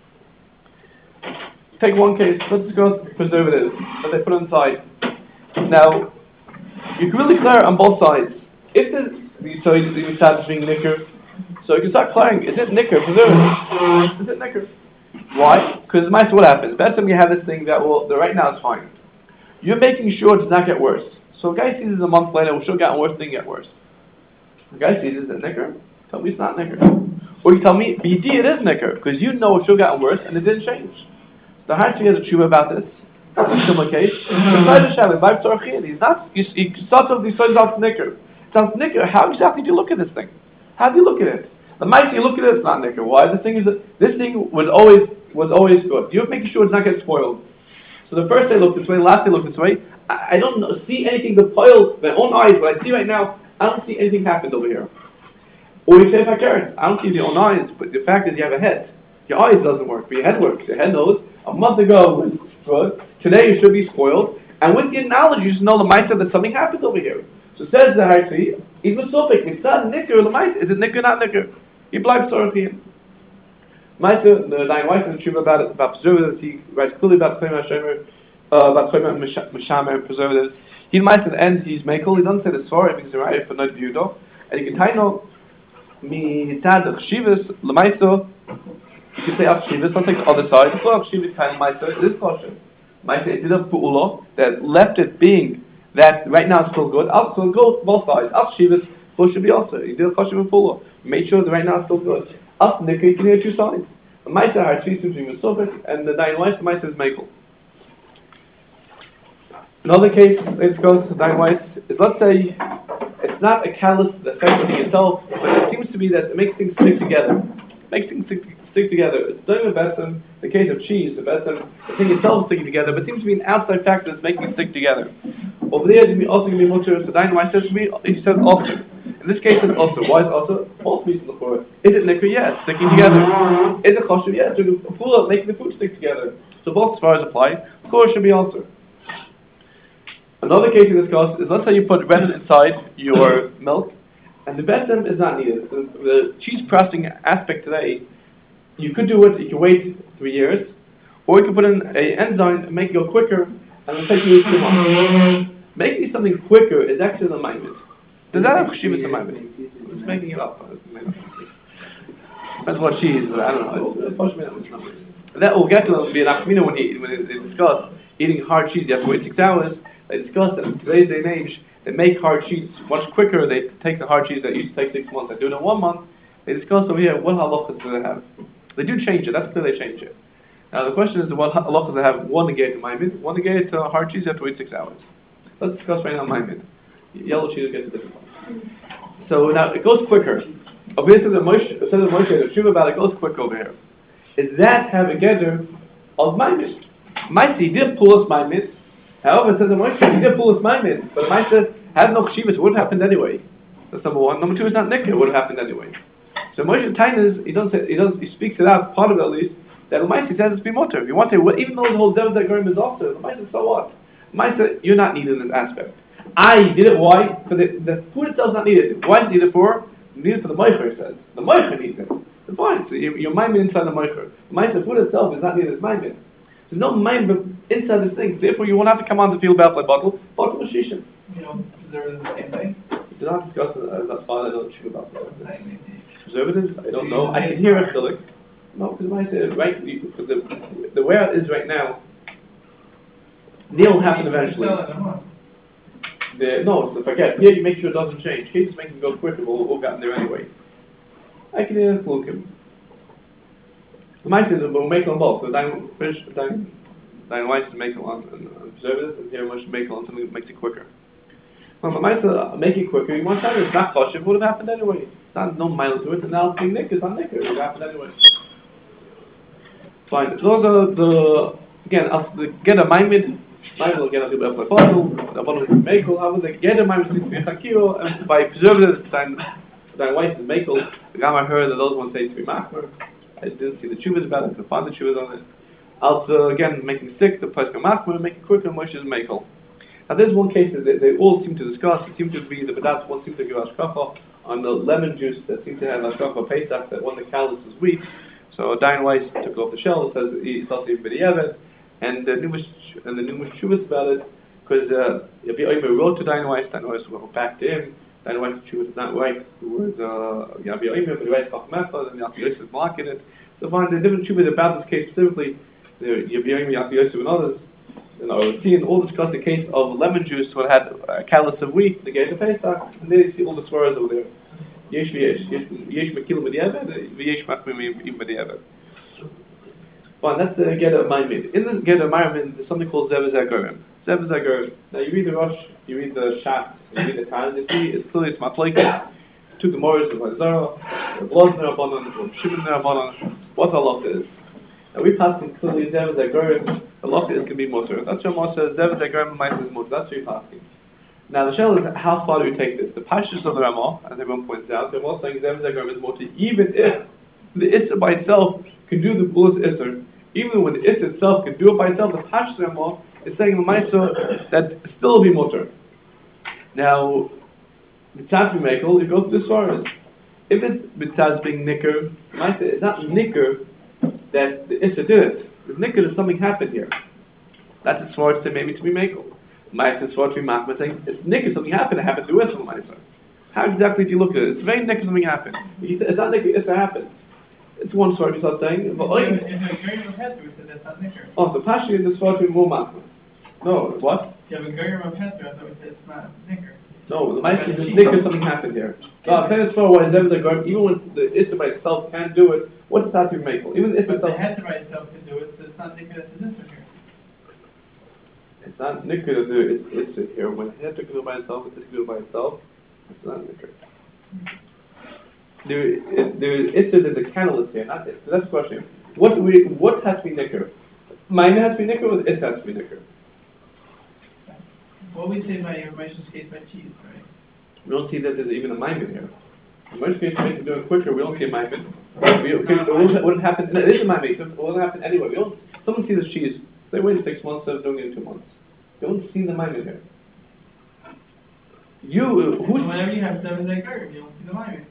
Take one case, let's discuss preservatives that they put inside. Now, you can really clear on both sides. If the mitzad is being nicker, so you can start clearing, is it nicker, preservative? Is it nicker? Why? Because what happens? Best time you have this thing that right now is fine. You're making sure it does not get worse. So a guy sees it a month later, it will get worse, thing get worse. The guy sees it, is it nicker? Tell me it's not nicker. Or you tell me, BD it is nicker, because you know it should have gotten worse and it didn't change. The Hachi has a tshuva about this. That's a similar case. He's not. He starts off these stories out nicker. It sounds nicker. How exactly do you look at this thing? How do you look at it? The mice you look at it, it's not nicker. Why? This thing was always good. You're making sure it's not getting spoiled. So the first day looked this way, last day looked this way. I don't see anything to spoil my own eyes. What I see right now, I don't see anything happened over here. Or you say, I don't see your own eyes, but the fact is you have a head. Your eyes doesn't work, but your head works. Your head knows. A month ago was good. Today you should be spoiled. And with your knowledge, you just know the mindset that something happened over here. So says the Hartzi, he's Mesopik, Mitzad, Nicker, Lamaita. Is it Nicker, not Nicker? He blind Sorachim. Maita, the Nine White and the Tshuva about preservatives, he writes clearly about Chayim HaShemer, about Chayim Mishamer, preservatives. He might at the end, he's Mekel, he doesn't say the Svar, because he's right for not Yudo. And you can tie no, Mitzad, Chshivas, Lamaita. You can say Achshivas, I'll take the other side. It's not Achshivas kind of Maisa, it is kosher. Maisa, it did a Pu'ula that left it being that right now it's still good. So it goes both sides. Achshivas, kosher should be also. You did a kosher and Pu'ula. Make sure that right now it's still good. Ach Nicker, you can hear two sides. The Maisa Hartzi between Mesopik and the Nine Whites, the Maisa is Mekel. Another case they discuss, the Nine Whites, is let's say it's not a catalyst that affects the thing itself, but it seems to be that it makes things stick together. Stick together. It's doing the Besem, the case of cheese, the Besem, the thing itself is sticking together, but it seems to be an outside factor that's making it stick together. Over there, it's also going to be mutter, so Dynamite says he says also. In this case, it's also. Why is also? Both reasons for it. Is it nicker? Yes, sticking together. Is it kosher? Yes, doing a pull making the food stick together. So both as far as apply, of course, should be also. Another case we discussed is let's say you put resin inside your milk, and the Besem is not needed. The cheese pressing aspect today, you could do it, you can wait 3 years, or you can put in an enzyme and make it go quicker, and it'll take you 2 months. Making something quicker is actually the alignment. Does that have chshivas alignment? I'm just making it up. That's what cheese, but I don't know. That will get to be an achmina when they discuss eating hard cheese. You have to wait 6 hours. They discuss that in today's day and age, they make hard cheese much quicker. They take the hard cheese that used to take 6 months. They do it in 1 month. They discuss over here what halachas do they have. They do change it. That's clear they change it. Now the question is, what halachas they have one negate to Maimid, one negate to hard cheese. You have to wait 6 hours. Let's discuss right now Maimid. Yellow cheese gets a different one. So now it goes quicker. Over here, the Moshe, the truth about it goes quick over here. Is that have a gather of Maimid? Maisi did pull us Maimid. However, it says the Moshe, he did pull us Maimid, but Maisi had no chivas. It would have happened anyway. That's number one. Number two is not nikkur. It would have happened anyway. So Moshe Tainas, he speaks it out, part of it at least, that Maisi says it's be mutter. You want to, even though the whole Zevah Zagorim is also, Maisi, so what? Maisi, you're not needed in this aspect. I did it, why? For the food itself is not needed. Why is it needed for? Needed for the Moicher, it says. The Moicher needs it. It's fine. So your Maimon inside the Moicher. The food itself is not needed as Maimon. There's no Maimon inside this thing. Therefore, you won't have to come on the field about like bottle. Bottle Shishim. You know, preservatives the same thing? We did not discuss it as far as I don't chew about that. Preservatives? I don't know. I can hear it, Philip. No, because when I say right, the way it is right now, they'll happen eventually. No, so forget. Here you make sure it doesn't change. Here just make it go quicker, but we'll get in there anyway. I can hear Lukim. The mice is we'll make on both. So Dine Weiss is making on preservatives, and here much make on something that makes it quicker. Well, the mice make it quicker. You want that? It's not kosher. It would have happened anyway. It's not no mile to it, and now it's being nick. It's not nicker. It would have happened anyway. Fine. Those are the again. Get a maimid. Maimid will get a little bit of bottle. The bottle is makel. I was like get a maimid to be chakiro, and by preservatives, Dine Weiss is makel. The gamma heard that those ones say to be machmer. I didn't see the chuvas about it. I could find the chuvas on it. Also, again, making sick, the place go machmer, make it quicker, Moshe is makel. Now, there's one case that they all seem to discuss. It seems to be the Badatz one seems to give hashkafa on the lemon juice that seems to have hashkafa Pesach, that one the callus is weak. So Diane Weiss took it off the shelf. It says it's also even b'diavad, and the numerous chuvas about it, because if you wrote to Diane Weiss went back to him. Diane Weiss chuvas is not right. The words Yabi Oimer, but the right chachmecha, and Yabi Yosef marking it. So find the different chuvas about this case specifically. Yabi Oimer, Yabi Yosef, and others. And I was seeing all discuss the case of lemon juice when it had a callus of wheat, they gave the Pesach, and there you see all the swears over there. Yesh mekilim b'diavad, v'yesh machmim b'diavad. Fine, that's the Geder Maimid. In the Geder Maimid, there's something called Zevah Zagorim. Zevah Zagorim. Now you read the Rosh, you read the Shat, you read the Taz, you see it's clearly it's Matloikis. Two Gemorahs, the Vazara, the Blosner Rabbanon, the Shimon Rabbanon. What Allah is. Now we pass in clearly Zevah Zagorim. The loch is going to be mutter. That's what Moshe says. Zevah Zagorim Ma'is is mutter. That's what you're asking. Now the shell is how far do we take this? The pashtus of the Ramah, as everyone points out, they're all saying Zevah Zagorim is mutter, even if the Isser by itself can do the Bulas Isser. Even when the Isser itself can do it by itself, the pashtus of the Ramah is saying the Ma'isa that still be mutter. Now, Mitzvah Mekel, you go to the Svaras. If it's Mitzvah being nicker, Ma'isa it's not nicker that the Isser did it. The nicker that something happened here. That's a sword to maybe to be makel. Ma'isa sword to be machma saying it's nicker something happened. It happened to Isser Ma'isa. How exactly do you look at it? It's very nicker something happened. It's not nicker. Isser happened. It's one sword you start saying. But oh, the pasha is the sword to be more machma. No, what? Yeah, but Gerim of Hester, I thought we said it's not nicker. No, the Ma'isa is nicker something happened here. So I'm saying it's for why Zevah Zagorim, even when the Isser by itself can't do it, what does that to be makel? Even if but the Hester by itself can do it, so it's not nicker that's the Isser here. It's not nicker to do it's here. When it has to do it by itself, it's to do it by itself. It's not nicker. There's a catalyst here, not it. So that's the question. What has to be nicker? Mine has to be nicker, or it has to be nicker? What we say by Moshe's case by cheese, right? We don't see that there's even a maimin here. In most cases, to make it do it quicker, we don't see a maimin. It wouldn't happen. It is a maimin. It wouldn't happen anyway. Someone sees the cheese. They wait 6 months instead of doing it in 2 months. You don't see the maimin here. Whenever you have Zevah Zagorim, you don't see the maimin.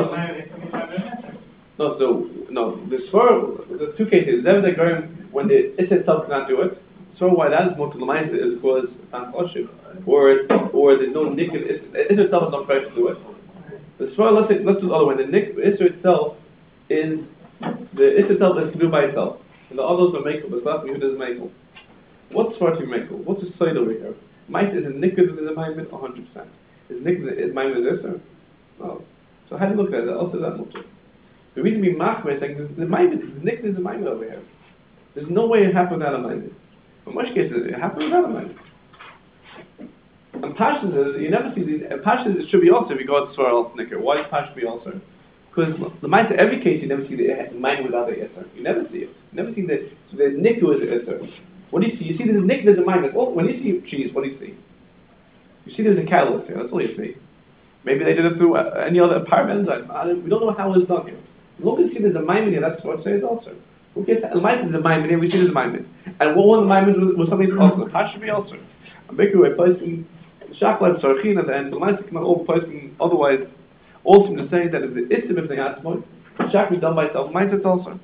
There's 2 cases. Zevah Zagorim, when the Isser itself cannot do it. So why that is more to the Lamaisa is because it's not Oshiv. Or there's no nick in Isser itself is not trying to do it. The Svar, let's do the other way. The Isser itself is can do by itself. And the others are makel, but that's who doesn't makel. What's Svar to makel? What's the side over here? Mice is a nicker in the Maimin 100%. Is nicker is Maimin Isser? No. So how do you look at it? Also that mutter. The reason we machmer is saying the maimed, the nick is a maimed over here. There's no way it happened without a maimed. In most cases, it happened without a maimed. And Pashas is, you never see these, Pashas it should be also if you go to Swarel Snicker. Why is Pashas be also? Because the mindset, every case you never see the maimed without the Isser. You never see it. You never see the nick is the Isser. What do you see? You see there's a nick, there's a maimed. Well, when you see cheese, what do you see? You see there's a catalyst here, that's all you see. Maybe they did it through any other enzyme. We don't know how it's done here. As long as you see there's a maimed here, that's what it says also. Okay, the mindset is a maimed here, we see there's a maimed. And what one of the maimed was something also. Pashas should be also. A big way placing Shaklan Sarchin at the end, the mindset came out all placing otherwise. All seem to say that if the Issim if they ask more, Shak be done by itself, mindset also.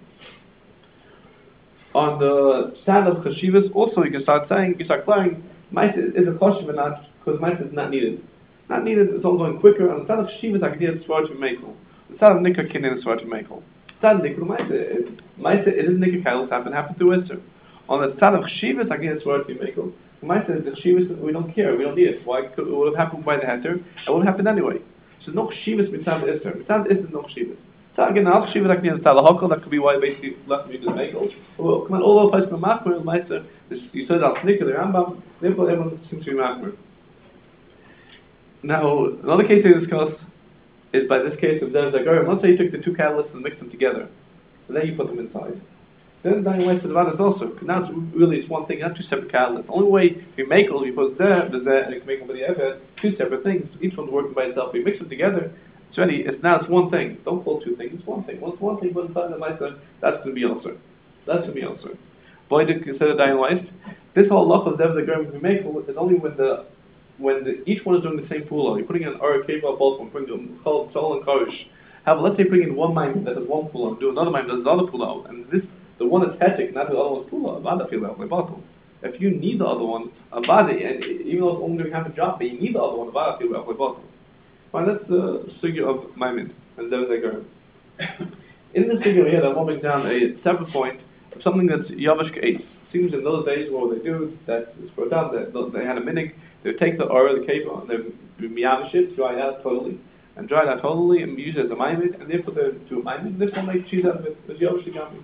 On the side of Chashivas, also you can start saying, you start clarifying, mindset is a Chashiv or not, because mindset is not needed. Not needed, it's all going quicker. On the side of Chashivas, I can hear the Swar to Mekel. The side of Nikka can hear the Swar to Mekel. The side of Nikka, mindset, it is Nikka Kalos, happen through Isser. On the side of Chashivas, I can hear the Swar to Mekel. The mindset is the Chashivas, we don't care, we don't need it. Why? It would have happened by the Heter, it would have happened anyway. So no Chashivas mitzad Isser. Mitzad Isser is no Chashivas. So again, the Chashivas I can hear the Tzad HaHakel, that could be why basically left me to the Mekel. Well, come on, all over places from Machmer, Meister, you said that Nikka, the Rambam, therefore everyone seems to be Machmer. Now, another case they discuss is by this case of Zev Zagarim. Let's say you took the two catalysts and mixed them together, and then you put them inside. Then Daniel Weiss said about it also, because now it's one thing, not two separate catalysts. The only way if you make it, you put Zev, and you can make them with the Eved, two separate things, each one's working by itself. If you mix them together, it's ready, it's one thing. Don't call two things, it's one thing. Once one thing put inside the Meister, that's going to be also. That's going to be also. Boy did consider Daniel Weiss. This whole loch of Zev Zagarim we make is only when each one is doing the same pull. You're putting in Ur, Keva, both one, putting in Chol, Sol, and Kosh. However, let's say putting in one mind that does one pull do another mind that does another pull and the one is hetic, not the other one's pull Avada feel like bottle. If you need the other one, Avada, and even though it's only doing half a job, but you need the other one, Avada feel like bottle. Fine, that's the figure of Maimon and Zev Zagarim. In this figure here, I'm moving down a separate point of something that's Yavish K'Eis. Seems in those days what they do, that is brought down, that they had a minig, they would take the Ur, the Keva, and they would miyavish it, dry it out totally, and use it as a maimid, and they put it to a maimid, and therefore make cheese out of it, as Yavish K'Eis.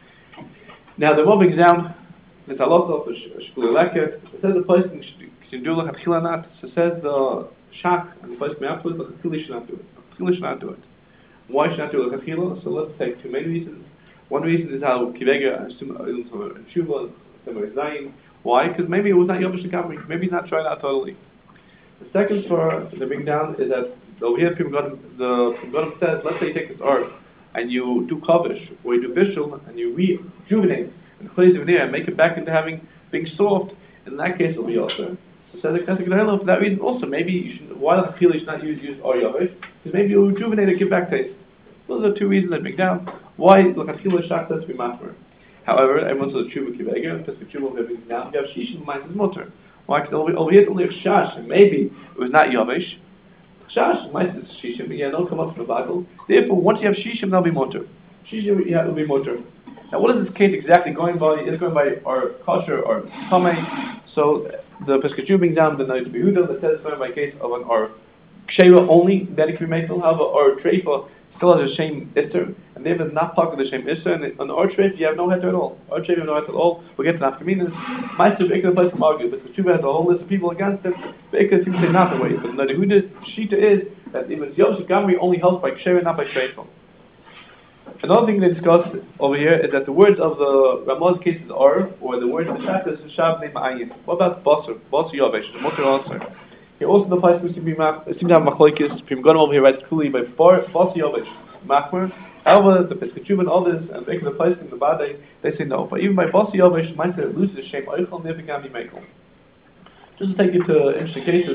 Now they're moving down, there's a lot of Shkul Leket, it says the person should do like a Chilanat, so it says the Shach, and the person may have to do it, like a should not do it. A should not do it. Why should not do it like a Chila? So let's take two main reasons. One reason is how Kivega and Shuva and Zayin. Why? Because maybe it was not Yomish Gamri. Maybe he's not trying out totally. The second for the bring down is that over here the Pim says, let's say you take this art and you do kavish, or you do bishul, and you rejuvenate and cleanse it and make it back into being soft. In that case, it'll be also. So says the Kesek Gehela for that reason also. Maybe you should. Why does you should not use Or Yovish? Because maybe you'll rejuvenate it, give back taste. Those are two reasons that bring down. Why L'Chatchila Shach says to be machmer. However, everyone says Tshuva Kivega, and Pesach Tshuva will be down. You have Shishim Ma'is is mutter. Why? Because over here it's only a Chash, and maybe it was not Yavish. Chash Ma'is is Shishim, but yeah, don't come up from the Bible. Therefore, once you have Shishim, they'll be mutter. Shishim, yeah, will be mutter. Now, what is this case exactly going by? It's going by our kosher or kamei. So the Pesach Tshuva being down the night of Yehuda that says going by case of an or Ksheva only that it can be made. However, or Treifa still has a shame Isser, and they have not part of the shame Isser, and on the Archway you have no heter at all. Archway you have no heter at all. We'll get to Nafkaminas. Meister Be'ikah place to argue, but the Tshuva has a whole list of people against him. Be'ikah seems to say not the way, but the Yehuda's Shita is that if it's Yosh Gamri only helps by Ksheva, not by Shreifel. Another thing they discuss over here is that the words of the Ramaz cases are, or the words of the Shach is Shab Ne'im Ayin. What about Basar Yovesh, the Motor answer? Here also the place seem to have machlokes. Pim Gonim over here writes clearly by Basi Yovish Machmer. However, the Pesach Tshuva and others and making the place in the Badei, they say no. But even by Basi Yovish, might say it loses the shame Eichel and never can be Mekel. Just to take you to interesting cases,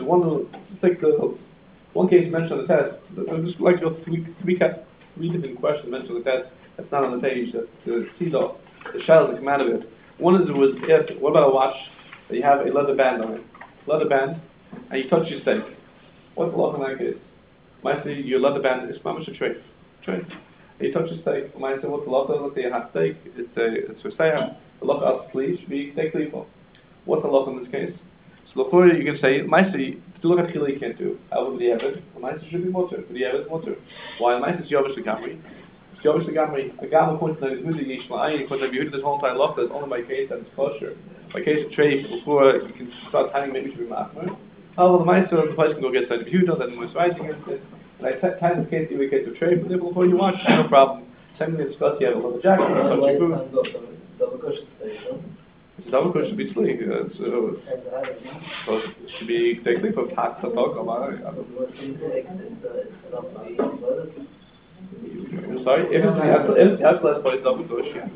one case mentioned on the test. I'd just like to go three different questions mentioned on the test. That's not on the page. That to see the shadows that come out of it. One is what about a watch that you have a leather band on it? Leather band. And you touch your steak. What's the law in that case? Might say your leather band is mamish a treif. And you touch your steak. Might say what's the law? Let's say a hot steak. It's for sale. The law as please should be steak legal. What's the law in this case? So before you can say might say to look at chili you can't do. However, the evid might say should be mutter. The evid mutter. Why might say yovish the gamri? Josh the Gamma point that who the Yishma Ayin, because if you this whole time locked, it's only my case and it's kosher. My case of trade before you can start telling maybe should be machmer. Oh well, the Meister the place can go get side of Yehuda, then was rising against it. And I tell the case you case of trade, but before you want, no problem. Tell me discuss you have a little jacket, touch your food. It's double kush should be sleek. So it should be technically for tax to talk about it. Sorry, if it's the less by double kush, yeah.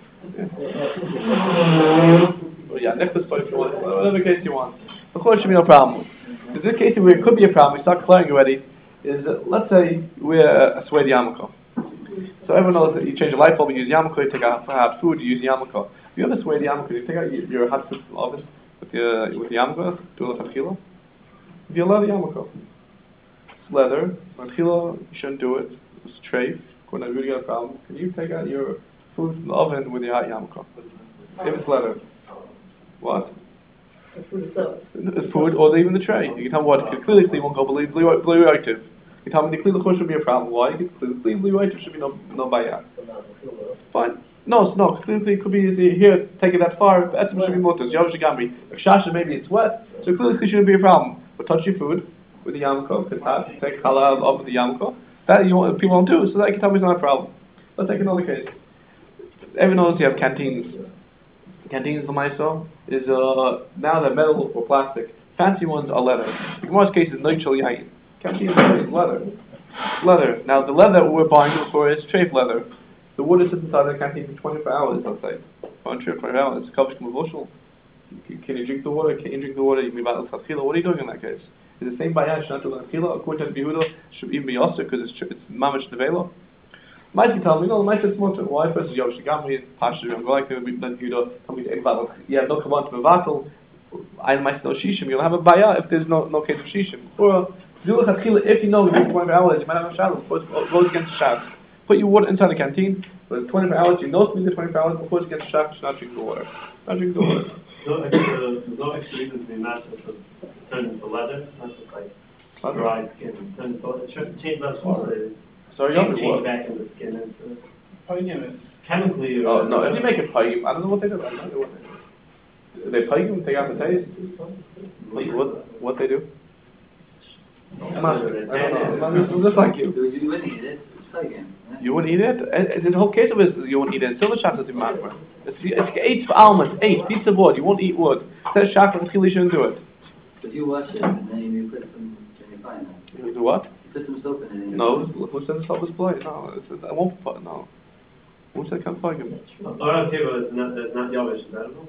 Yeah, necklace by if you want, whatever case you want. Of course, should be no problem. In this case, where it could be a problem, we start clearing already. Is let's say we're a suede yarmulke. So everyone knows that you change a light bulb, you use yarmulke. You take out hot food, you use yarmulke. If you have a suede yarmulke, you take out your hot food from the oven with the yarmulke, do a lechatchila. If you allow the yarmulke, it's leather. Lechatchila, you shouldn't do it. It's treif. When I really got a problem, can you take out your food from the oven with your hot yarmulke? If it's leather, what? The food itself. The food, or even the tray. You can tell me what clearly clean won't go blue active. You tell me the clean should be a problem. Why? Because clean blue active should be no bayat. Fine. No, clearly could be here. Take it that far. That's what should be mutters. Yav shigami. Shasha maybe it's wet, so clearly shouldn't be a problem. But touch your food with the yarmulke. It's hot. Take challah off with the yarmulke. That people don't do. So that you can tell me it's not a problem. Let's take another case. Everyone knows you have canteens. Canteens the Maiso is now they're metal or plastic. Fancy ones are leather. In most cases, neutral yain. Canteen is leather. Leather. Now the leather we're buying for is treif leather. The wood is inside the canteen for 24 hours. Let's say, 24 hours. It's covered with bushel. Can you drink the water? Can you drink the water? You mean about l'chachila? What are you doing in that case? Is the same bayat should not do l'chachila? According to Yehuda, should even be also because it's mamash nevela. Might you tell me, no, might it's mutter. Why first Yosh Gamri, Pasha, I'm going to be let you know, tell me to Ekbal. You have no command to Mevatel. I might know Shishim. You'll have a bayah if there's no case of Shishim. Or if you know within 24 hours, you might have a shadow. Of course, goes against the shadow. Put your water inside the canteen. But 24 hours, you know something the 24 hours, of course, against the shadow, you should not drink the water. Not drink the water. There's no extra reason to be massive to turn into leather, not just like dry skin. Turn into it should change that far. Sorry, change back in the skin into chemically. Oh no! If you make it payim, I don't know what they do. I don't know what they do. They payim, take out the taste. What they do? I don't know. Just like you. You wouldn't eat it. It's pagan. You wouldn't eat it. The whole case of it is you wouldn't eat it. Silver shot doesn't matter. It's 8 almonds, 8 pieces of wood. You won't eat wood. Says shot, you shouldn't do it. But you wash it and then you put some in your fine. You do what? Put some soap in it. No, who says it's display? No, I won't put no. Who said can't plug him? Around table is not Yavish, is that edible?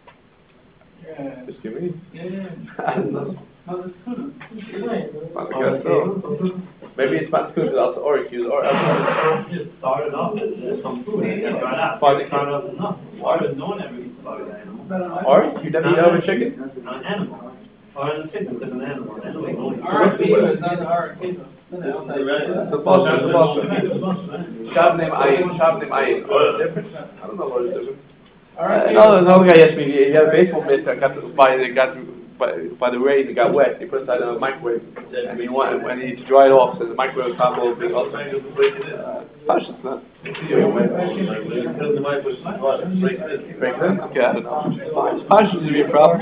Yeah. Just give me. Yeah. I don't know. No, it's good. I guess so. Maybe it's not good without or use or Just start it off with some food and get right out. Fine. Start off with nothing. No one ever eats about an animal. or you never eat over chicken? An animal. Or a chicken is an animal. An animal is only Arachidon is not the arachidon. The boss. Shab name Ayin. Or is different? I don't know what is different. No, guy asked me. He had a baseball mitt that got by the rain, it got wet. He put it inside a microwave, and when he dry it off, so the microwave probably also Pashas, not. Break it in? Okay, I don't know. Pashas would be a problem.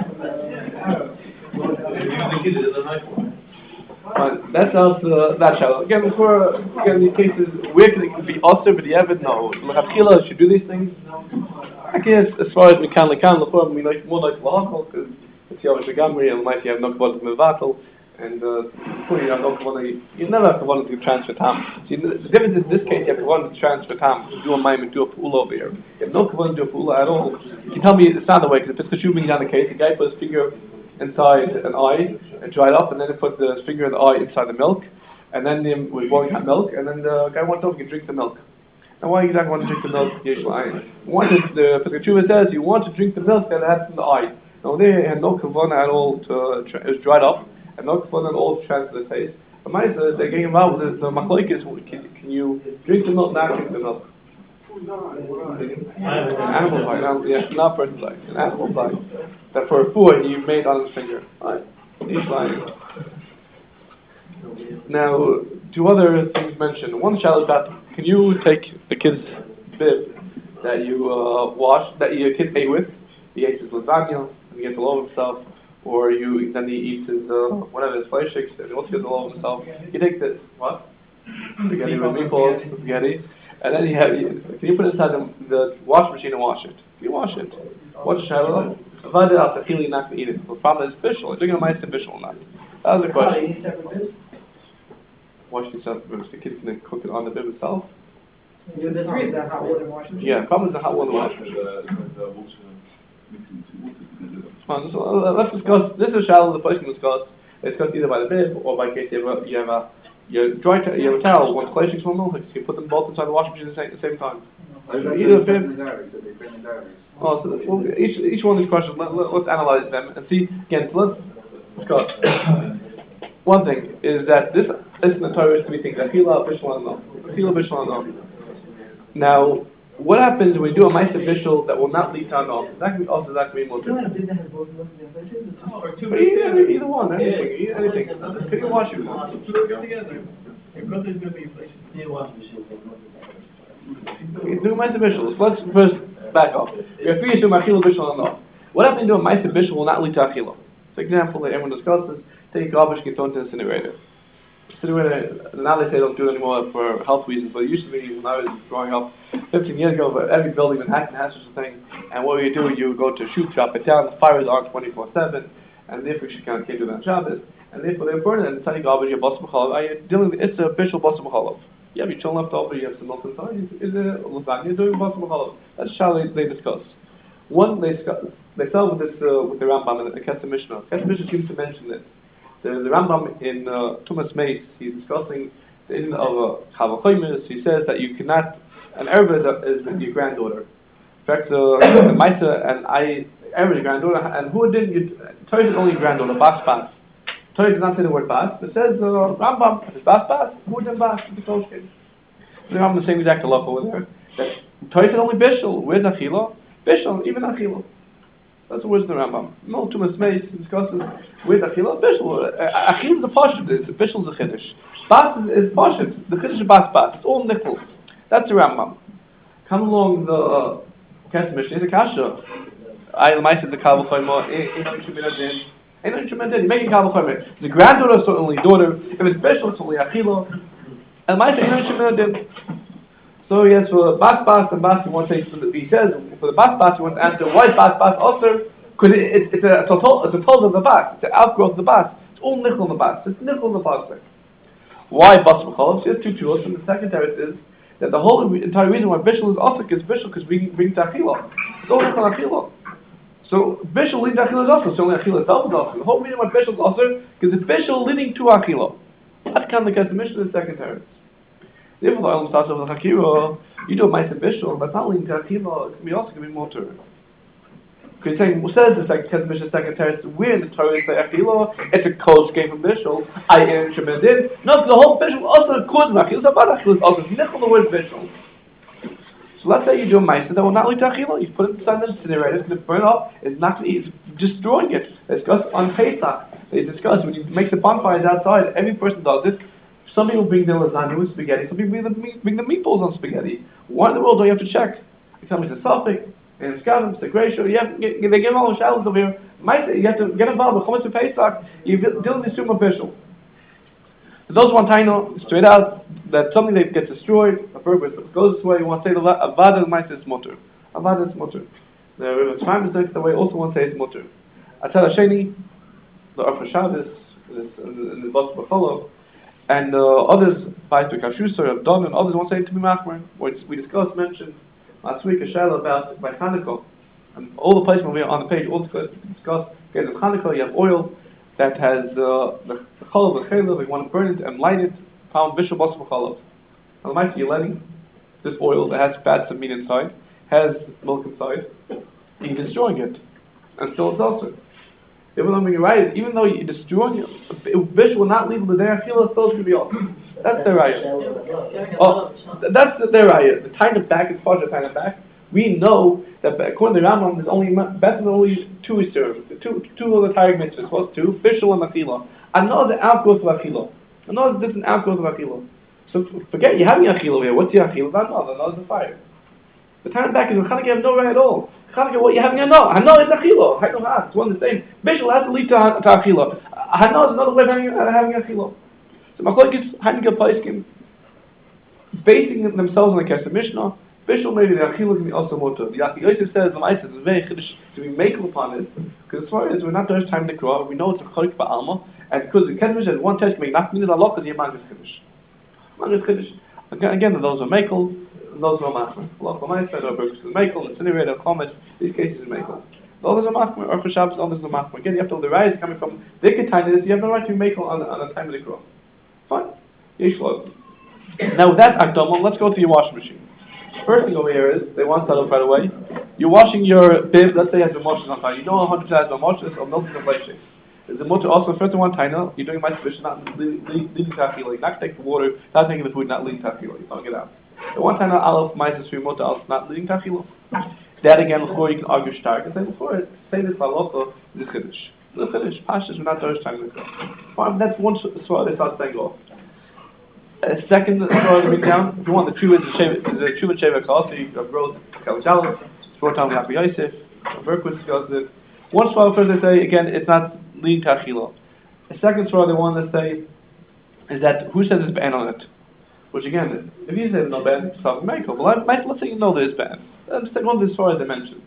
Fine. That's out that shallow. Again, these cases, where can it be also, but the evid no. L'chachila should do these things. I guess as far as we can, we like more like lahakol because it's Yavish Gamri, and might you have no kabbalah to mevatel, and you have no kabbalah. You never have kabbalah to transfer tam. See, the difference is in this case you have kabbalah to transfer tam. Do a mime and do a pu'ula over here. You have no kabbalah to do a pu'ula at all. You can tell me it's not the way because if it's kashubing down the case, the guy put his finger inside an eye and dry it up, and then he put the finger in the eye inside the milk, and then with boiling hot milk, and then the guy wants over and drink the milk. And why exactly want to drink the milk? The Pesach says you want to drink the milk that had from the eye. Now they had no kavanah at all it was dried up, and no kavanah at all to transfer the taste. But they're getting involved with the machlokes. Can you drink the milk, not drink the milk? An animal bite, yeah, not person bite. An animal bite. That for a food you made on his finger. Right. He's lying. Now, two other things mentioned. One shell is about can you take the kid's bib that you washed, that your kid ate with? He ate his lasagna, and he gets all over himself, or then he eats his whatever his flesh shakes, and he also gets all over himself. He takes it what? Spaghetti with meatballs, spaghetti, and then can you put it inside the wash machine and wash it? Can you wash it? Wash the shallow. Avad al tachili, not to eat it. The problem is official. Is it going to mice official or not? That was the question. Wash yourself, the kid can cook it on the bib itself. Yeah, the three is that hot water washing. Yeah, the problem is the hot water wash. Let's discuss. This is a shallow the place can discuss. It's discussed either by the bib or by case you have a towel, one classics, one milk. You can put them both inside the washing machine at the same time. Either bib. Oh, so each one of these questions, let's analyze them and see again. So let's discuss. One thing is that this in the Torah is to be thinking achila bishul no. Achila bishul no. Now, what happens when we do a ma'aseh bishul that will not lead to an off? That can be also that can be mutter. Either one, anything. Can you wash it? Do a ma'aseh bishul. Let's first back up. We have 3 issues achila bishul no. What happens when do a ma'aseh bishul will not lead to achila? For example, that everyone discusses. Take garbage, get thrown to the incinerator. Now they say don't do it anymore for health reasons, but it used to be when I was growing up 15 years ago, every building in Manhattan has such a thing, and what you do, you go to a shoot shop, it down, the fires are 24/7, and therefore you can't do that on Shabbos, and therefore they burn it, and take garbage, your bus mechalov, dealing with, it's an official bus mechalov. You have your children left over, you have some milk inside, is a lasagna, you're doing bus mechalov. That's how they discuss. One, they start with this, with the Rambam and the Kesef Mishnah. Kesef Mishnah seems to mention this. The Rambam in Tumas Meis, he's discussing the in of Chava Choymes. He says that you cannot, an Erva is your granddaughter. In fact, Maisa and Erva is granddaughter, and who didn't, Torah is only granddaughter, Bas. Torah does not say the word Bas. It says Rambam, if it's Bas, who didn't Bas? The Rambam the same exact halacha over there. That Torah is only Bishul. Where's Achila? Bishul, even Achila. That's the words of the Rambam. No, Tumas Meis discusses with Achila. Bishul. Achila is a pashut. Bishul is a chiddush. Bas is pashut. The chiddush is bas. It's all nickel. That's the Rambam. Come along the Kesef Mishnah. It's a kasha. I said the Kavul Choyma. You make a Kavul Choyma. The granddaughter is certainly daughter. If it's Bishul, it's only Achila. And Maisa Ain't Shemin. So yes, for Bas and Bas, he wants to say, he says, for the Bas, he wants to answer, why is Bas also? Because it's a total of the Bas, it's an outgrowth of the Bas, it's all nichol in the Bas, it's nichol in the Bas. Why Bas Mechalov? So there's 2 tools, and the second teretz is, that the whole entire reason why Bishul is also is Bishul, because we bring to Achila. It's all nichol Achila. So Bishul leading to Achila is also, so only Achila itself is also. The whole reason why Bishul is also, because it's Bishul leading to Achila. That's kind of the Mishnah, the second teretz. Therefore, the Olam starts with Hakira. You do a ma'aseh bishul, but not only to Achila, it's also going to be motor. Because he's saying, who says this like Kesef Mishnah second teretz? We're in the Torah say Achila. It's a coach game from bishul. I am Shemedin. No, because the whole bishul also includes Achila. So about Achila is also nichol the word bishul. So let's say you do a ma'aseh that will not lead to Achila. You put it inside the incinerator. It's going to burn up. It's not going to eat. It's destroying it. They discuss on Pesach. They discuss when you make the bonfires outside. Every person does it. Some people bring their lasagna with spaghetti. Some people bring the meatballs on spaghetti. Why in the world do you have to check? You tell me it's a suffix, and it's got it's a gray show. They give all the shallows over here. You have to get involved with Chumash Pesach. You deal with the Summa Bishul. For those who want to know straight out that something that gets destroyed, a purpose goes this way, you want to say the Avada Maisa is mutter. Avada is mutter. The time is the way also want to say it's mutter. Atzal Hasheni, the Arfa Shabbos, in the Bas B'Cholov, and others, Baitu Kashusar, have done, and others want to say to be Machmer. We mentioned last week a shadow about by Chanukah, and all the places over on the page, all discuss. Okay, the Chanukah, you have oil that has the cholov, the chaylev, you want to burn it and light it, pound bishul bas b'cholov. Now, the mice you're letting this oil that has fats and meat inside, has milk inside, and you're destroying it, and still it's also. Even though you're right, even though you're destroying it, Bish will not leave the day Achila, still should be off. That's their raya. Oh, that's their raya. The time of back is part of the time of back. We know that according to Rambam, there's only only 2 Isurim. Two of the Taryag mitzvahs. What's 2? Bishul and Achila. Another outgrowth of Achila. Another different outgrowth of Achila. So forget you having achila over here. What's your achila? Not the fire. The time back is Chanukah have no right at all. Chanukah, what you having hano? Hano is achila. Hano has. It's one the same. Bishul has to lead to achila. Hano is another way of having achila. So Machlokes Hanukkah Paiskim basing themselves on the Kesef Mishnah. Bishul maybe the achila can be also motor. The Yaki Yosef says the Ma'aser is very chiddush to be makel upon this because as far as we're not the time to grow, we know it's a cholik ba'alma, and because the Kesef Mishnah has one test can make not mean Allah because you're mangas chiddush. Mangas chiddush. Again, those are makel. Those are machmer. Allah Ma'aser or Berkus is makel, incinerator, chometz. These cases are makel. The others are machmer. Or for Shabbos, others are machmer. Again, you have to the rise coming from the Ketainis. You have no right to be makel on the time of the grow. Fine. Yesh log. Now with that akdama, let's go to your washing machine. First thing over here is they want to start off right away. You're washing your bib. Let's say it has been washed on time. You know 100% has been washed or milk is a place. Is the motor also first one taina? You're doing my suspicion, not leading to achila. You're not taking the water, not taking the food, not leading to achila. You don't get out. The one taina aleph ma'aser for motor also not leading to achila. That again, before you can argue stark and say before say this halacha is chiddush. The chiddush pashas we're not the first time to go. Fine, that's one sword they start saying off. Second sword to bring down. If you want the true is the true sheva kal, so you have growth kaljalas. Short time Yaakov Yosef. Berkus goes it. One sword first they say again it's not leading to achila. The second sword they want to say is that who says it's ban on it? Which again, if you say no ban, it's not medical. But let's say you know there's ban. Let's take one of the swords I mentioned.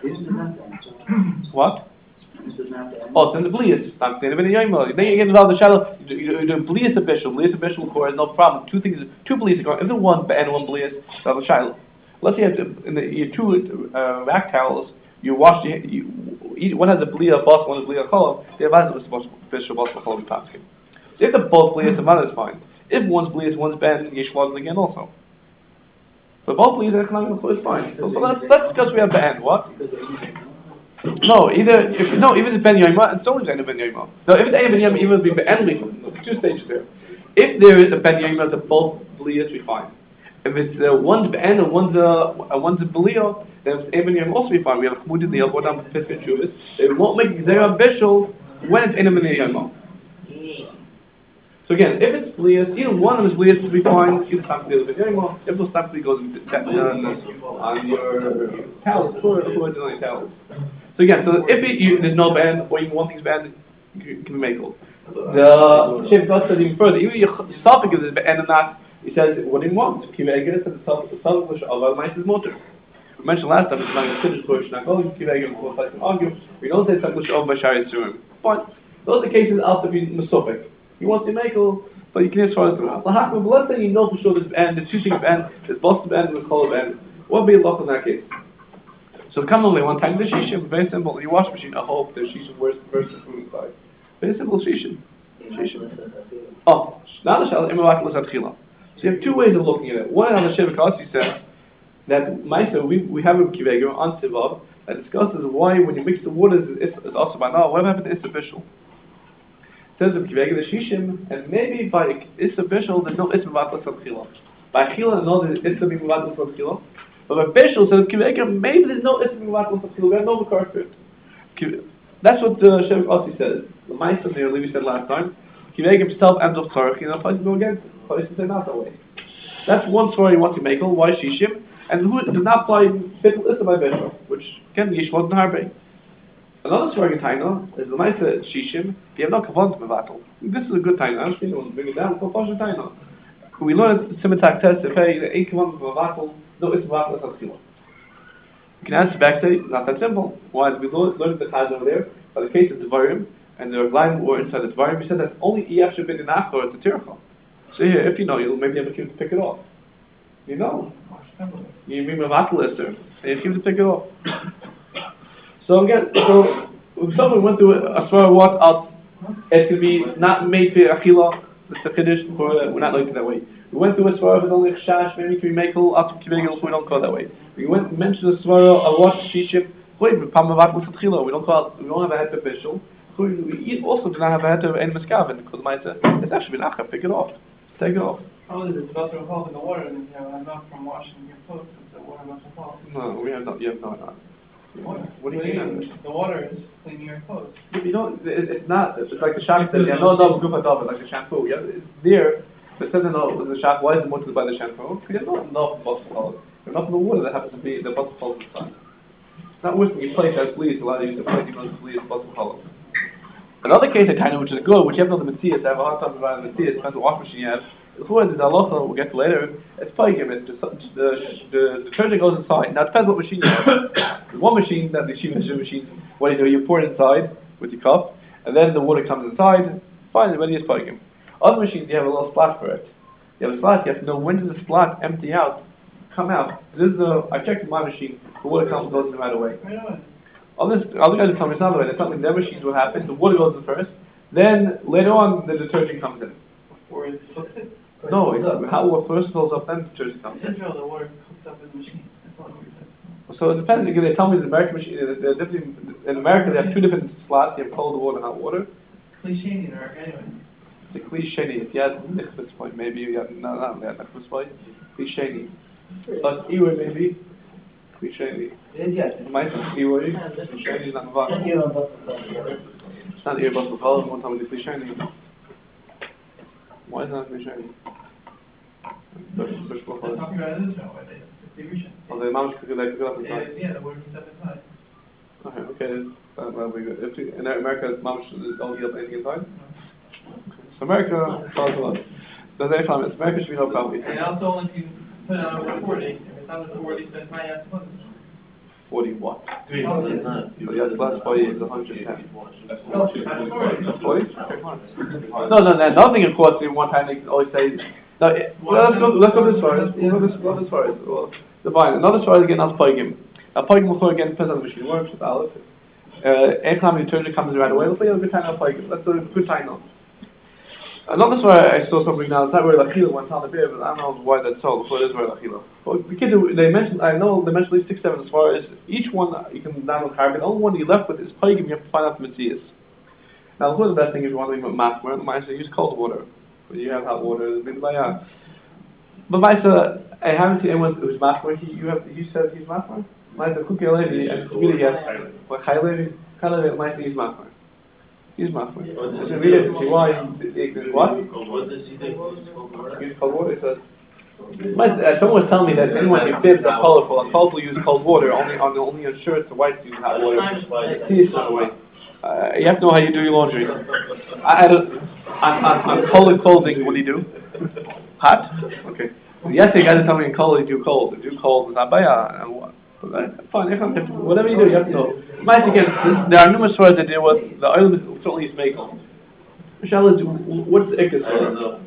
What? Oh, it's in the blias. Not in the yoimel. Then you get involved in the shadow. You're doing blias official. Blias official core, no problem. Two things. Two blias are going. If the one ban one blias, that's a shadow. Let's say you have two rack towels. You wash one has a blia boss, one has a blia column. They have a official boss column paskin. So if the both blias and one is fine. If one's blias, one's ban, yeshwaz again also. But both blias and economic is fine. So let's discuss we have ban. What? No, even if it's ben yoima, it's only ben yoima. No, if it's ben yoima, even if it's ben yoima, two stages there. If there is a ben yoima, the both blias we fine. If it's one's ben and one's a blio, then it's ben yoima also be fine. We have a chmudin deal, go down to Pesach Shuvas. They won't make zera bishul when it's ben yoima. So again, if it's blias, either one of those blias will be fine. Either time to ben yoima. If the stuff goes on your towels, or on your towels. So again, so if there's no ban, or even one thing's banned, you can be makel. The Sheikh God says even further, even your suffix is ban or not, he says, what do you want? Kiva Eger says the suffix of our mice is motor. We mentioned last time, it's not a finish push, not going to Kiva Eger, we'll fight and argue. We don't say suffix of Bashar Yisurim. Fine. Those are cases after being Mesophic. You want to be makel, but you can as far as the Lahakma, but let's say you know for sure there's ban, there's two things ban, there's Boston ban, there's Kol ban. What would be a lock in that case? So come only one time the shishim, very simple. Your wash machine, I hope the shishim versus the food inside. Very simple shishim. Oh, now the shal imavakelas atchila. So you have two ways of looking at it. One on the Sheva Kasi says that Maisa we have a kivegor on Sivav that discusses why when you mix the waters it's also by now what happened to Isabishal. Says the kivegor the shishim and maybe by Isabishal there's no imavakelas atchila. By chila no there's imavakelas atchila. But by Bishul says maybe there's no ism mivatlas atchila. We have no makar for it. That's what the Sheva Kasi says. The Ma'aser there, we said last time. Kivegim himself ends up tzarich. Place to go against it. Place to say not that way. That's one story you want to make. Why shishim? And who does not apply bittul ism by Bishul, which can be yishvot and harbe. Another story in Taina is the Ma'aser shishim. If you have no kavan to mevatel, this is a good Taina. I'm sure you want to bring it down. So Pasha Taina. We learned Simitak test if hey the eight kavan to mevatel. No, it's not atchila. You can answer back say not that simple. Why? We learned the Chaz over there. By the case of Devarim and the Raglaim were inside the Devarim, we said that's only Iyaf Shabbat in Achor, it's a Tircha. So here, if you know, you'll maybe have a cue to pick it off. You know. You mean Mavatal Esther, and you cue to pick it off. So again, if someone went through a swear what out, it's going to be not made for Achila, it's a Kiddush, we're not looking that way. We went through a svara with only chash, maybe we make a up to kivegel, we don't call that way. We mentioned a svara, a wash shishim, we don't have a head official. We also do not have a head of any miskavin, because it's actually been achar, pick it off. Take it off. How is it about to hold in the water and you have enough from washing your clothes if the water doesn't fall? No, we have not, you have no. What do you mean? The water is cleaning your clothes. You don't, it's not, it's like the shampoo says, yeah, no, group of like the shampoo. Yeah, it's there. But then no, the shop, why is it mutter by the shampoo? Because there's not enough bottle color. There's enough in the water that happens to be the bottle color inside. It's not worse than you place as bleeds, a lot of you place you go to bleed bottle color. Another case I kind of which is good, which you have on the Matthias, I have a hard time providing the Matthias, depends what wash machine you have. Before there's halacha, we'll get to later, it's paigim, it's the detergent goes inside. Now it depends what machine you have. There's one machine, that the machine, what do? You pour it inside with your cup, and then the water comes inside, fine, ready is paigim. Other machines, you have a little splat for it. You have a splat, you have to know when does the splat empty out, come out. I checked my machine, the water goes in right away. Other guys are telling me it's not the way. There's something their machines will happen. The water goes in first, then later on the detergent comes in. Or is it cooked it? No, how water first fills up, then the detergent comes In in. Israel, the water cooks up in the machine. That's all we said. So it depends. They tell me the American machine. In America, they have two different slots. You have cold water and hot water. Cliche in America, anyway. It's a cliche. If you had nichbus point, maybe you got not nichbus point. Cliche. But anyway, maybe cliche. Might be anyway. Cliche is not involved. It's not here, but the color one time with the cliche. Why is it not cliche? They're talking about Israel, where they reach it. Oh, the mom could like up inside. Yeah, the water heats up inside. Okay, that'll be good. If in America, mom don't heat up anything inside. So America, calls a lot. Does any comments? America should be no problem. And also, only if you put it on over 40, if it's under 40, then it's not yet 20. 40 what? 3 So yes, last 40 is 110. That's 40? No. Another thing, of course, one time they can always say, no, let's go this far. Let's go this far. Well, the fine. Another story again, that's paigim. Now, paigim again depends on the machine works with Aleph. Anytime the detergent comes right away, let's say a good time on paigim. Let's do a good time now. Another story I saw something now, it's not where Lachila went on the beer, but I don't know why that's so, so it is where Lachila. But the kids, they mentioned at least 6, 7 as far as each one you can download carbon. The only one you're left with is paigim, you have to find out the Matthias. Now, the best thing is you want to make mathmer, the mice use cold water. But you have hot water, but Maisa, I haven't seen anyone who's mathmer. You said he's mathmer? Maisa, Kuki Levi, and Shmita, yes. But Chai Levi, Maisa, he's mathmer. He's mathmer. It's a reader to see why. What? Use cold water, he says. Someone was telling me that anyone who bibs are colorful, and colorful use cold water, only on shirts, the whites use hot water. See this away. You have to know how you do your laundry. On cold clothing, what do you do? Hot? Okay. Yesterday, guys are telling me in cold, you do cold. You do cold, it's not baya. Fine, whatever you do, you have to know. There are numerous stories that deal with the oil certainly is makel. Michelle, what's the ikkas for?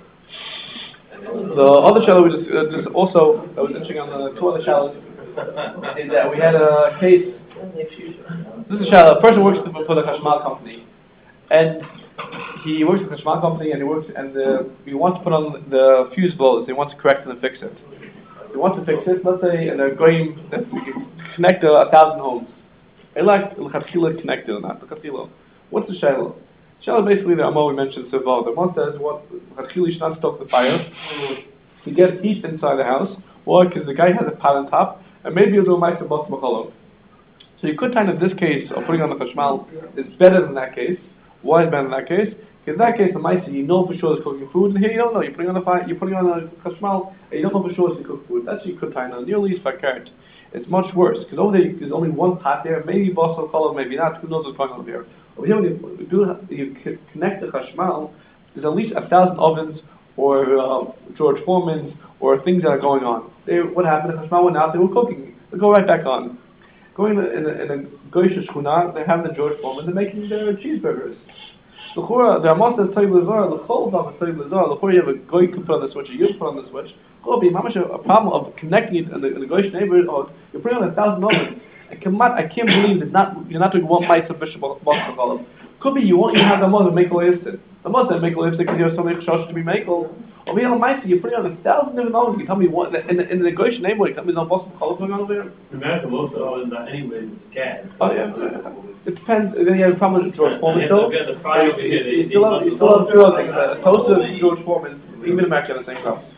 The other shallow we just also, that was interesting on the 2 other shallows, is that we had a case. This is a shallow. A person works for the Chashmal company, and he works for the Chashmal company, and he wants to put on the fuse blows. He wants to correct it and fix it. He wants to fix it. Let's say, and they're going to connect 1,000 homes. They like l'chatchila connected or not. L'chatchila. What's the shallow? Shallow basically the Amor we mentioned Sival. The Amor says what l'chatchila should not stoke the fire to get heat inside the house, or because the guy has a pot on top, and maybe he'll do a ma'aser bas machalot. So you could find in this case of putting on the chashmal is better than that case. Why is better than that case? Because in that case, the ma'aser you know for sure it's cooking food, and here you don't know. You're putting on the fire, you're putting on the chashmal, and you don't know for sure it's to cook food. That's what you could find on nearly fakart. It's much worse because over there there's only one pot there, maybe bas machalot, maybe not. Who knows what's going on there? Over here, when you connect the chashmal, there's at least 1,000 ovens or George Foreman's or things that are going on. What happened? The chashmal went out. They were cooking. They go right back on. Going in a Goyish Shchuna, they're having the George Foreman, they're making their cheeseburgers. The Rama says, the whole time you have a Goy can put on the switch, or you put on the switch, will be a problem of connecting it in the Goyish neighborhood, or you're putting on 1,000 ovens. I can't believe that you're not doing one mice of Bishop Boston. Could be you won't even have the mother make a lipstick. The mother make a lipstick because you have so many chashash to be makel. Or be on a mice, you're putting on 1,000 different ovens. You tell me what in the Goyish neighborhood, you tell me there's no Boston going on over here. In America, most of the ovens are anyway with gas. Oh yeah, it depends. Then you have a problem with George Foreman still. You still have two other things. Toaster George Foreman, even in America, have the same problem.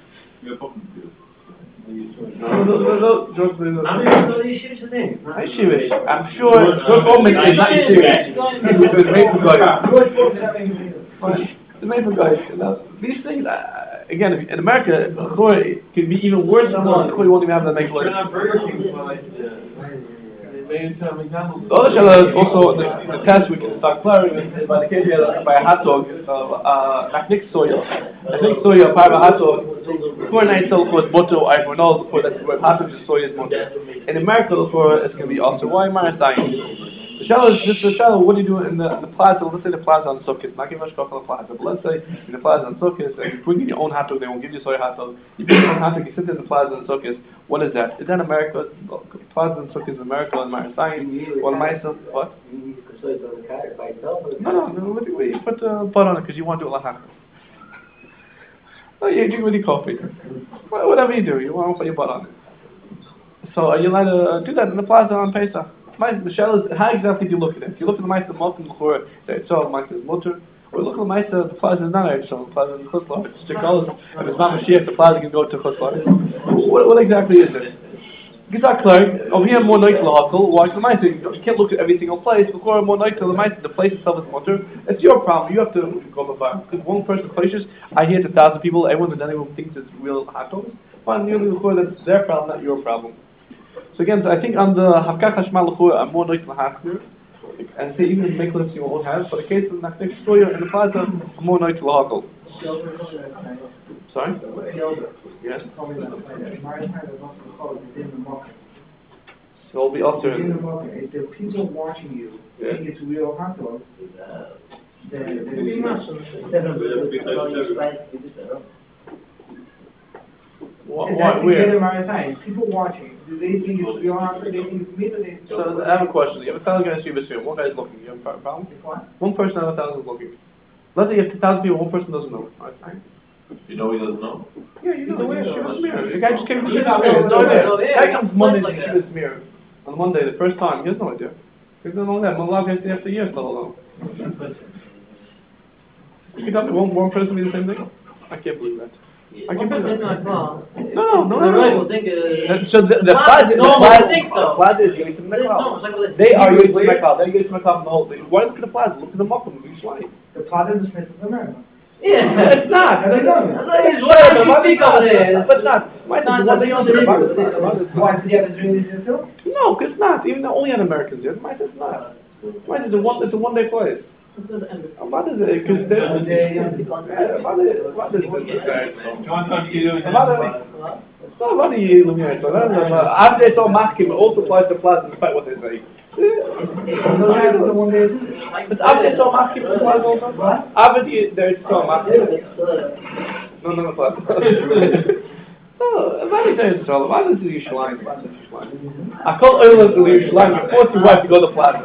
No, George Foreman. How many people are you shooting today? I'm sure George Foreman is not serious. It's made for guys. It's made for guys. These things, again, in America, it can be even worse than one. You won't even have that make We're later. not Burger King, so like, they made it to McDonald's. The other shella is also the test we can start clearing is by the case by a hot dog nachnik soya. Nachnik soya, part of a hot dog. Before night sell for butter, I know before that where hot dog is soya is butter. In America, for it's gonna be also why Marasayim. The shallow is just the shallow. What do you do in the plaza? Let's say the plaza on Sukkot. Not giving much on the plaza, but let's say in the plaza on Sukkot, you bring in your own hot dog. They won't give you soy hot dog. You bring your own hot dog. You sit in the plaza on Sukkot. What is that? Is that America? Plaza on Sukkot is America and Marasayim. Well, myself, what? You need to soy on the car by itself. No. What do you put butter on it because you want to do a lahach? No, you drink with your coffee. Well, whatever you do, you want to put your butter on it. So are you allowed to do that in the plaza on Pesach? The shell is, how exactly do you look at it? If you look at the Maisa Mokum L'chor, the Eitzol, Maisa is Mutter, or look at the Maisa, the plaza is not Eitzol, the plaza is Chutzlar. It's Chicago, if it's not Mashiach, the plaza can go to Chutzlar. What exactly is it? Gizak Clark, over here more night lahakal, watch the Maisa. You can't look at every single place, before more night to the Maisa, the place itself is Mutter. It's your problem, you have to go about. Because one person clashes, I hear it's 1,000 people, everyone that anyone thinks it's real hot dogs. Fine, that's their problem, not your problem. So again, I think on the Hafkach Hashmal L'chur, I'm more like L'Hachmir, and say even make lips you won't have, but in case of the Nachnik Shtoya in the plaza, I'm more like L'Hakal. Sorry? Yes? So it'll be also in the market. If there are people watching you, think it's real hot dog, where? People watching, do they think it's real hot dog? They think it's meat or they So I have a question. You have 1,000 guys you have one guy's looking. You have a problem? One person out of 1,000 is looking. Let's say you have 2,000 people, one person doesn't know. Alright, fine. You know he doesn't know? Yeah, you know, Shiva Smear. The guy just came from Shiva Smear. No idea. The guy comes Monday to Shiva Smear. On Monday, the first time, he has no idea. He doesn't know that. Malak has after years, still don't know. You can tell me one person be the same thing? I can't believe that. I can't believe that. No. So the plaza is Yosef Meklal. They are Yosef Meklal. They're Yosef Meklal the whole thing. Why look at the plaza? Look at the Mokum. the plaza is the Smith of America. Yeah. It's not. What you speak over there? But not. Why is it one day on the Why, did you have Israelis here too? No, it's not. Even only on Americans here. Why is it not? Why is it it's a one-day place? What is it? Because after it's all masking, it also applies to plaza despite what they say. But after it's all masking, it applies also. After there's all masking. No, plaza. Why is it Israel? Why is it Yerushalayim? I call oil of Yerushalayim. You force your wife to go to plaza.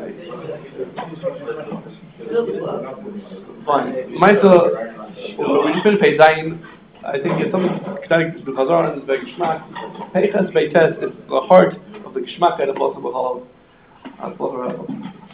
Fine. We just finished Pei Zayin. I think it's something connected to the Chazar and the Geshmak. Pei Ches, Pei Tes is the heart of the Geshmak and the possible halal.